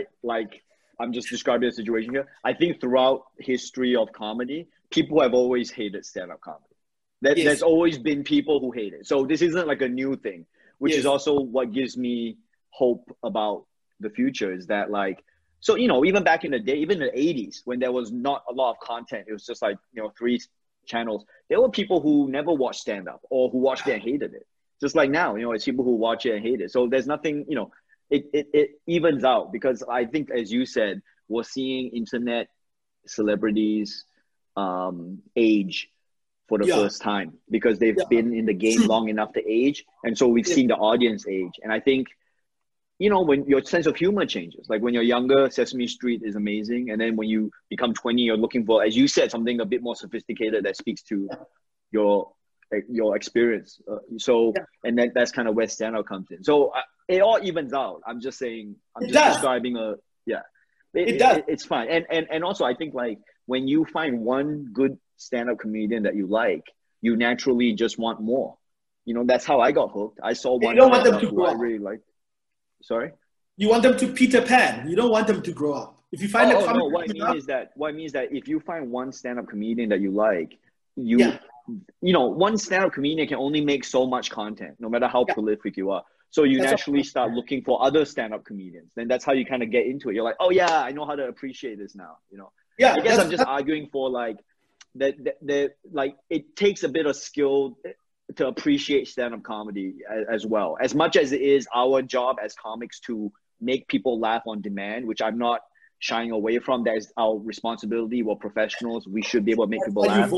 I'm just describing the situation here. I think throughout history of comedy, people have always hated stand-up comedy. There's always been people who hate it. So this isn't like a new thing, which is also what gives me hope about the future, is that like So, even back in the day, even in the 80s, when there was not a lot of content, it was just like, 3 channels. There were people who never watched stand-up or who watched it and hated it. Just like now, it's people who watch it and hate it. So there's nothing, it evens out, because I think, as you said, we're seeing internet celebrities age for the first time, because they've been in the game long enough to age. And so we've seen the audience age. And I think, when your sense of humor changes, like when you're younger, Sesame Street is amazing. And then when you become 20, you're looking for, as you said, something a bit more sophisticated that speaks to your experience. And then that's kind of where stand-up comes in. So it all evens out. I'm just saying, describing it's fine. And also I think, like, when you find one good stand-up comedian that you like, you naturally just want more. That's how I got hooked. I saw one. You don't want them to grow up. I really liked. Sorry? You want them to Peter Pan. You don't want them to grow up. If you find what I mean is that if you find one stand-up comedian that you like, one stand-up comedian can only make so much content, no matter how prolific you are. So you naturally start looking for other stand-up comedians. Then that's how you kind of get into it. You're like, oh yeah, I know how to appreciate this now. Yeah, I guess I'm just arguing for, like, that like, it takes a bit of skill to appreciate stand-up comedy as well. As much as it is our job as comics to make people laugh on demand, which I'm not shying away from. That is our responsibility. We're professionals. We should be able to make people laugh.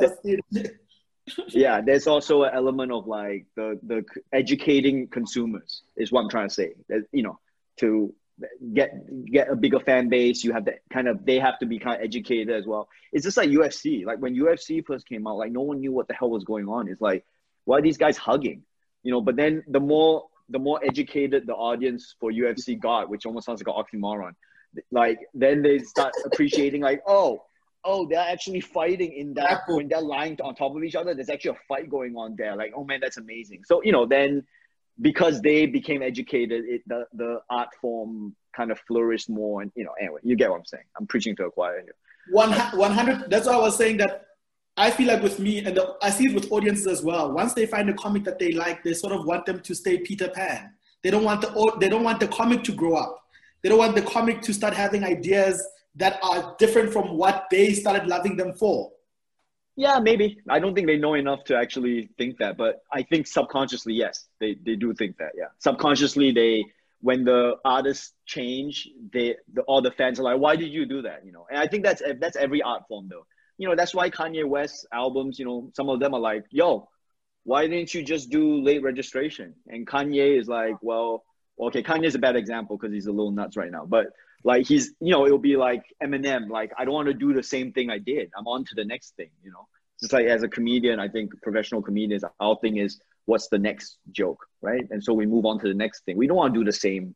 Yeah, there's also an element of, like, the educating consumers is what I'm trying to say. That, to get a bigger fan base, you have to they have to be kind of educated as well. It's just like UFC. Like, when UFC first came out, like, no one knew what the hell was going on. It's like, why are these guys hugging? But then the more educated the audience for UFC got, which almost sounds like an oxymoron, like, then they start appreciating, like, oh, they're actually fighting in that, when they're lying on top of each other, there's actually a fight going on there. Like, oh man, that's amazing. So, then because they became educated, the art form kind of flourished more. And, anyway, you get what I'm saying. I'm preaching to a choir. 100. That's why I was saying that I feel like with me, and I see it with audiences as well. Once they find a comic that they like, they sort of want them to stay Peter Pan. They don't want the comic to grow up. They don't want the comic to start having ideas that are different from what they started loving them for. Yeah, maybe. I don't think they know enough to actually think that, but I think subconsciously, yes, they do think that. Yeah, subconsciously, when the artists change, all the fans are like, "Why did you do that?" And I think that's every art form, though. That's why Kanye West's albums, some of them are like, "Yo, why didn't you just do Late Registration?" And Kanye is like, "Well, okay, Kanye's a bad example because he's a little nuts right now, but." Like, he's, it'll be like Eminem, like, I don't want to do the same thing I did. I'm on to the next thing, Just like, as a comedian, I think professional comedians, our thing is, what's the next joke, right? And so we move on to the next thing. We don't want to do the same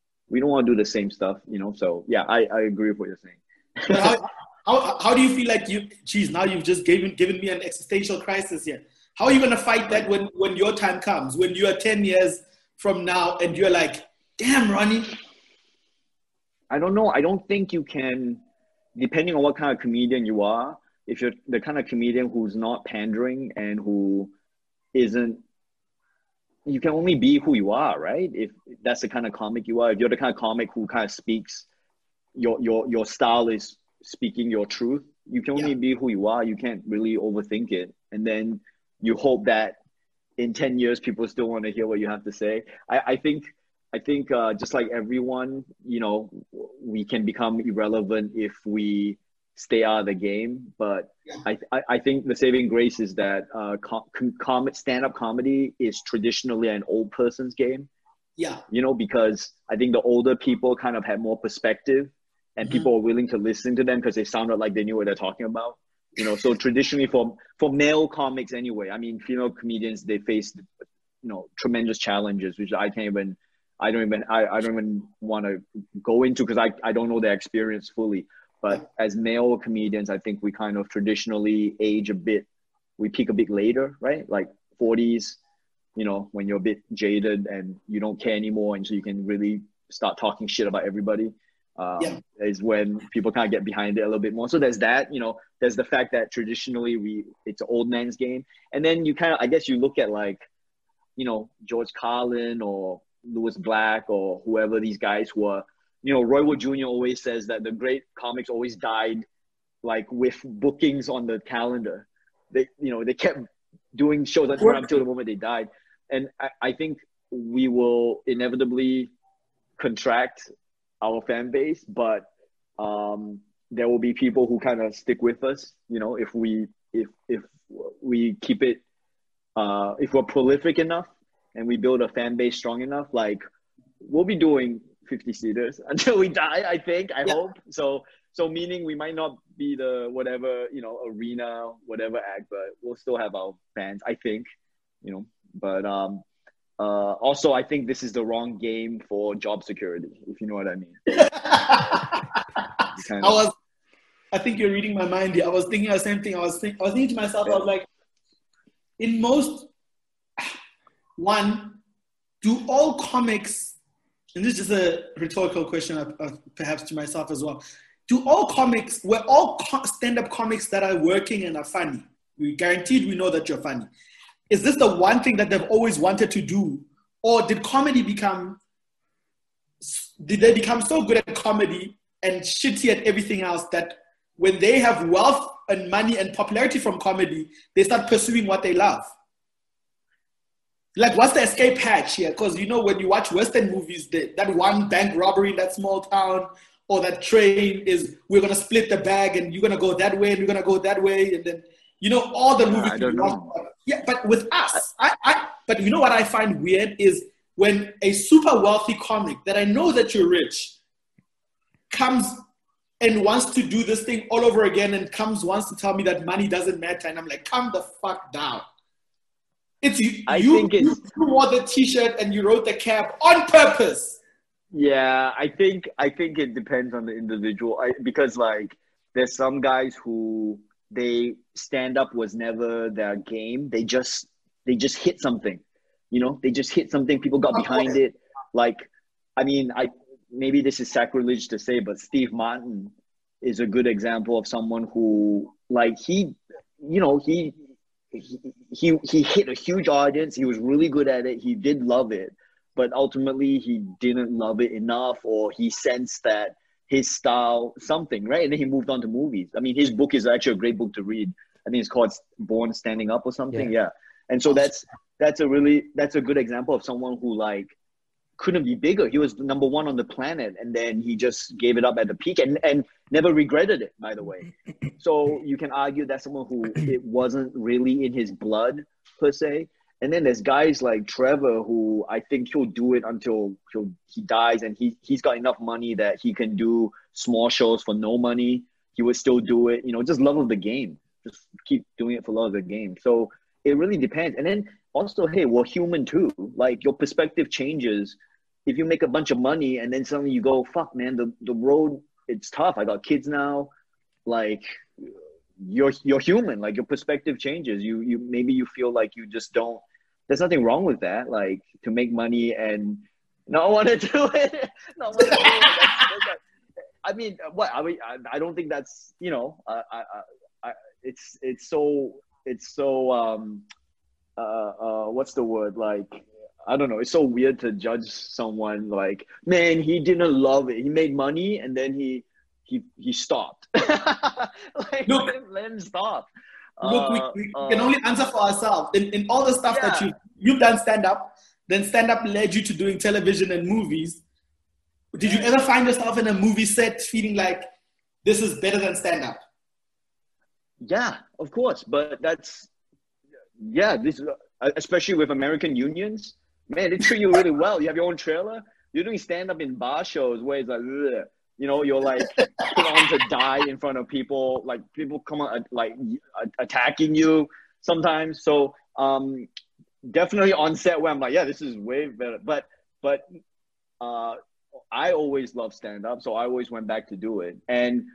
stuff, So yeah, I agree with what you're saying. How do you feel like now you've just given me an existential crisis here. How are you going to fight that when your time comes, when you are 10 years from now and you're like, damn, Ronnie? I don't know. I don't think you can, depending on what kind of comedian you are, if you're the kind of comedian who's not pandering and who isn't, you can only be who you are, right? If that's the kind of comic you are. If you're the kind of comic who kind of speaks, your style is speaking your truth, you can only be who you are. You can't really overthink it. And then you hope that in 10 years, people still want to hear what you have to say. I think just like everyone, we can become irrelevant if we stay out of the game. But I think the saving grace is that stand-up comedy is traditionally an old person's game. Yeah. Because I think the older people kind of have more perspective and people are willing to listen to them because they sounded like they knew what they're talking about. So traditionally for male comics anyway, I mean, female comedians, they face, tremendous challenges, which I don't even want to go into because I don't know their experience fully. But as male comedians, I think we kind of traditionally age a bit. We peak a bit later, right? Like 40s, when you're a bit jaded and you don't care anymore. And so you can really start talking shit about everybody. Is when people kind of get behind it a little bit more. So there's that, there's the fact that traditionally it's an old man's game. And then you kind of, I guess you look at like, George Carlin or Lewis Black or whoever these guys who are you know, Roy Wood Jr. always says that the great comics always died like with bookings on the calendar. They kept doing shows until the moment they died. And I think we will inevitably contract our fan base, but there will be people who kind of stick with us, you know, if we keep it, if we're prolific enough and we build a fan base strong enough, like we'll be doing 50 seaters until we die, I think, I hope. So meaning we might not be the whatever, you know, arena, whatever act, but we'll still have our fans, I think, you know, but also I think this is the wrong game for job security, if you know what I mean. I think you're reading my mind here. I was thinking the same thing. I was thinking to myself, I was like, do all comics, and this is a rhetorical question perhaps to myself as well, we're all stand-up comics that are working and are funny. We guaranteed we know that you're funny. Is this the one thing that they've always wanted to do? Or did they become so good at comedy and shitty at everything else that when they have wealth and money and popularity from comedy, they start pursuing what they love? Like, what's the escape hatch here? Because, you know, when you watch Western movies, that one bank robbery in that small town or that train is, we're going to split the bag and you're going to go that way and we're going to go that way. And then, you know, all the movies. I don't know. Yeah, but with us, but you know what I find weird is when a super wealthy comic that I know that you're rich comes and wants to do this thing all over again and wants to tell me that money doesn't matter. And I'm like, calm the fuck down. You wore the t-shirt and you wrote the cap on purpose. Yeah, I think it depends on the individual. Because like there's some guys who they stand up was never their game. They just hit something, you know. They just hit something. People got behind it. Like, I mean, maybe this is sacrilege to say, but Steve Martin is a good example of someone who, like, he hit a huge audience. He was really good at it. He did love it, but ultimately he didn't love it enough, or he sensed that his style, something, right? And then he moved on to movies. I mean, his book is actually a great book to read. I think it's called Born Standing Up or something. Yeah. And so that's a good example of someone who like couldn't be bigger. He was number one on the planet, and then he just gave it up at the peak and never regretted it, by the way. So you can argue that's someone who it wasn't really in his blood per se. And then there's guys like Trevor who I think he'll do it until he dies, and he's got enough money that he can do small shows for no money. He would still do it, you know, just love of the game. Just keep doing it for love of the game. So it really depends. And then also, hey, we're human too. Like, your perspective changes. If you make a bunch of money and then suddenly you go, fuck, man, the road, it's tough. I got kids now. Like, you're human. Like, your perspective changes. You maybe you feel like you just don't. There's nothing wrong with that. Like, to make money and not want to do it. I mean, what? I don't think that's, you know, it's so what's the word? Like, I don't know. It's so weird to judge someone like, man, he didn't love it. He made money and then he stopped. Like, Look, let him stop. Look, we can only answer for ourselves. In all the stuff that you've done stand-up, then stand-up led you to doing television and movies. Did you ever find yourself in a movie set feeling like this is better than stand-up? Yeah, of course. But this especially with American unions, man, they treat you really well. You have your own trailer. You're doing stand-up in bar shows where it's like, ugh. You know, you're like put on to die in front of people. Like, people come on, like, attacking you sometimes. So definitely on set where I'm like, yeah, this is way better. But I always loved stand-up, so I always went back to do it. And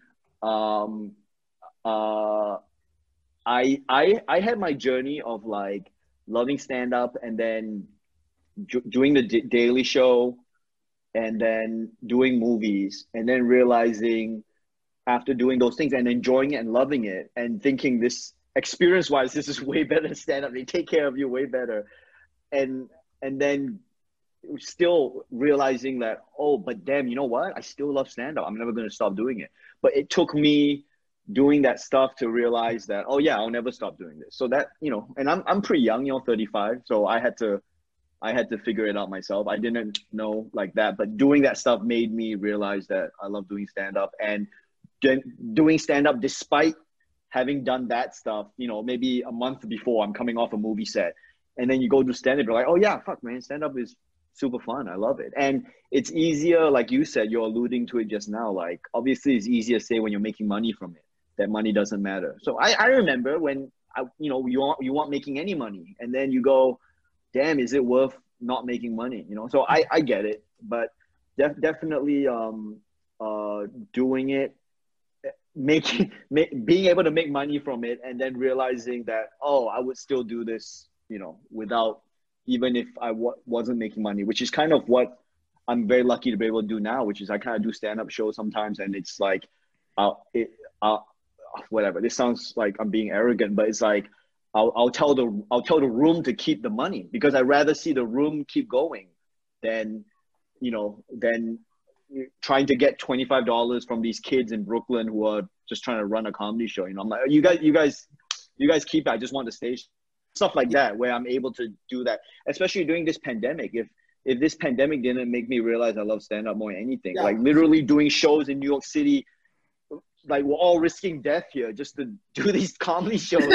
I had my journey of like loving stand-up and then doing the Daily Show, and then doing movies, and then realizing after doing those things and enjoying it and loving it and thinking this experience-wise, this is way better than stand-up. They take care of you way better. And then still realizing that, oh, but damn, you know what? I still love stand-up. I'm never going to stop doing it. But it took me doing that stuff to realize that, oh yeah, I'll never stop doing this. So that, you know, and I'm pretty young, you know, 35. So I had to figure it out myself. I didn't know like that, but doing that stuff made me realize that I love doing stand-up, and doing stand-up despite having done that stuff, you know, maybe a month before I'm coming off a movie set, and then you go do stand-up, you're like, oh yeah, fuck man, stand-up is super fun. I love it. And it's easier, like you said, you're alluding to it just now, like obviously it's easier to say when you're making money from it, that money doesn't matter. So I remember when you know, you weren't making any money, and then you go, damn, is it worth not making money? You know, so I get it, but definitely doing it, being able to make money from it, and then realizing that, oh, I would still do this, you know, without, even if I wasn't making money, which is kind of what I'm very lucky to be able to do now, which is I kind of do stand-up shows sometimes, and it's like, whatever. This sounds like I'm being arrogant, but it's like, I'll tell the room to keep the money, because I'd rather see the room keep going than, you know, than trying to get $25 from these kids in Brooklyn who are just trying to run a comedy show. You know, I'm like, you guys keep it. I just want the stage, stuff like that, where I'm able to do that, especially during this pandemic. If this pandemic didn't make me realize I love stand up more than anything, like literally doing shows in New York City, like we're all risking death here just to do these comedy shows.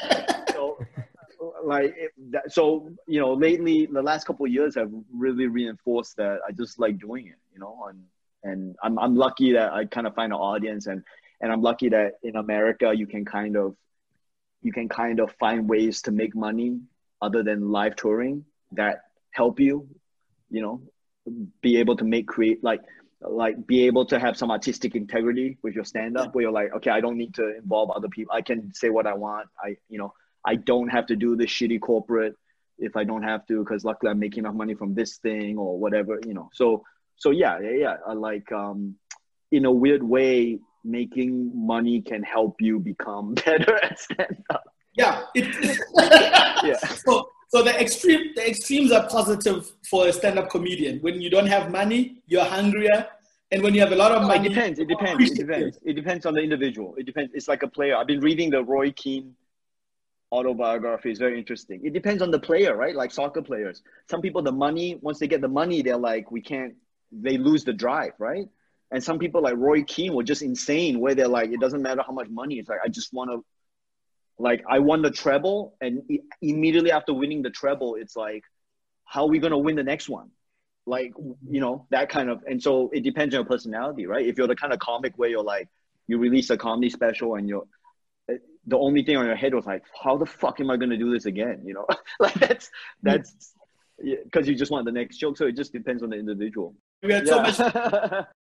So you know, lately the last couple of years have really reinforced that I just like doing it, you know, and I'm lucky that I kind of find an audience, and I'm lucky that in America you can kind of find ways to make money other than live touring that help you, you know, be able to be able to have some artistic integrity with your stand-up, where you're like, okay, I don't need to involve other people. I can say what I want. I don't have to do this shitty corporate if I don't have to, because luckily I'm making enough money from this thing or whatever, you know. So yeah. I like, in a weird way, making money can help you become better at stand-up. Yeah. Yeah. So the extremes are positive for a stand-up comedian. When you don't have money, you're hungrier. And when you have a lot of money... It depends on the individual. It depends. It's like a player. I've been reading the Roy Keane autobiography. Is very interesting. It depends on the player, right? Like soccer players. Some people, the money, once they get the money, they're like, they lose the drive, right? And some people like Roy Keane were just insane, where they're like, it doesn't matter how much money. It's like, I just want to, like, I won the treble, and immediately after winning the treble, it's like, how are we going to win the next one? Like, you know, that kind of, and so it depends on your personality, right? If you're the kind of comic where you're like, you release a comedy special and the only thing on your head was like, how the fuck am I going to do this again? You know, like that's because you just want the next joke. So it just depends on the individual. We had so much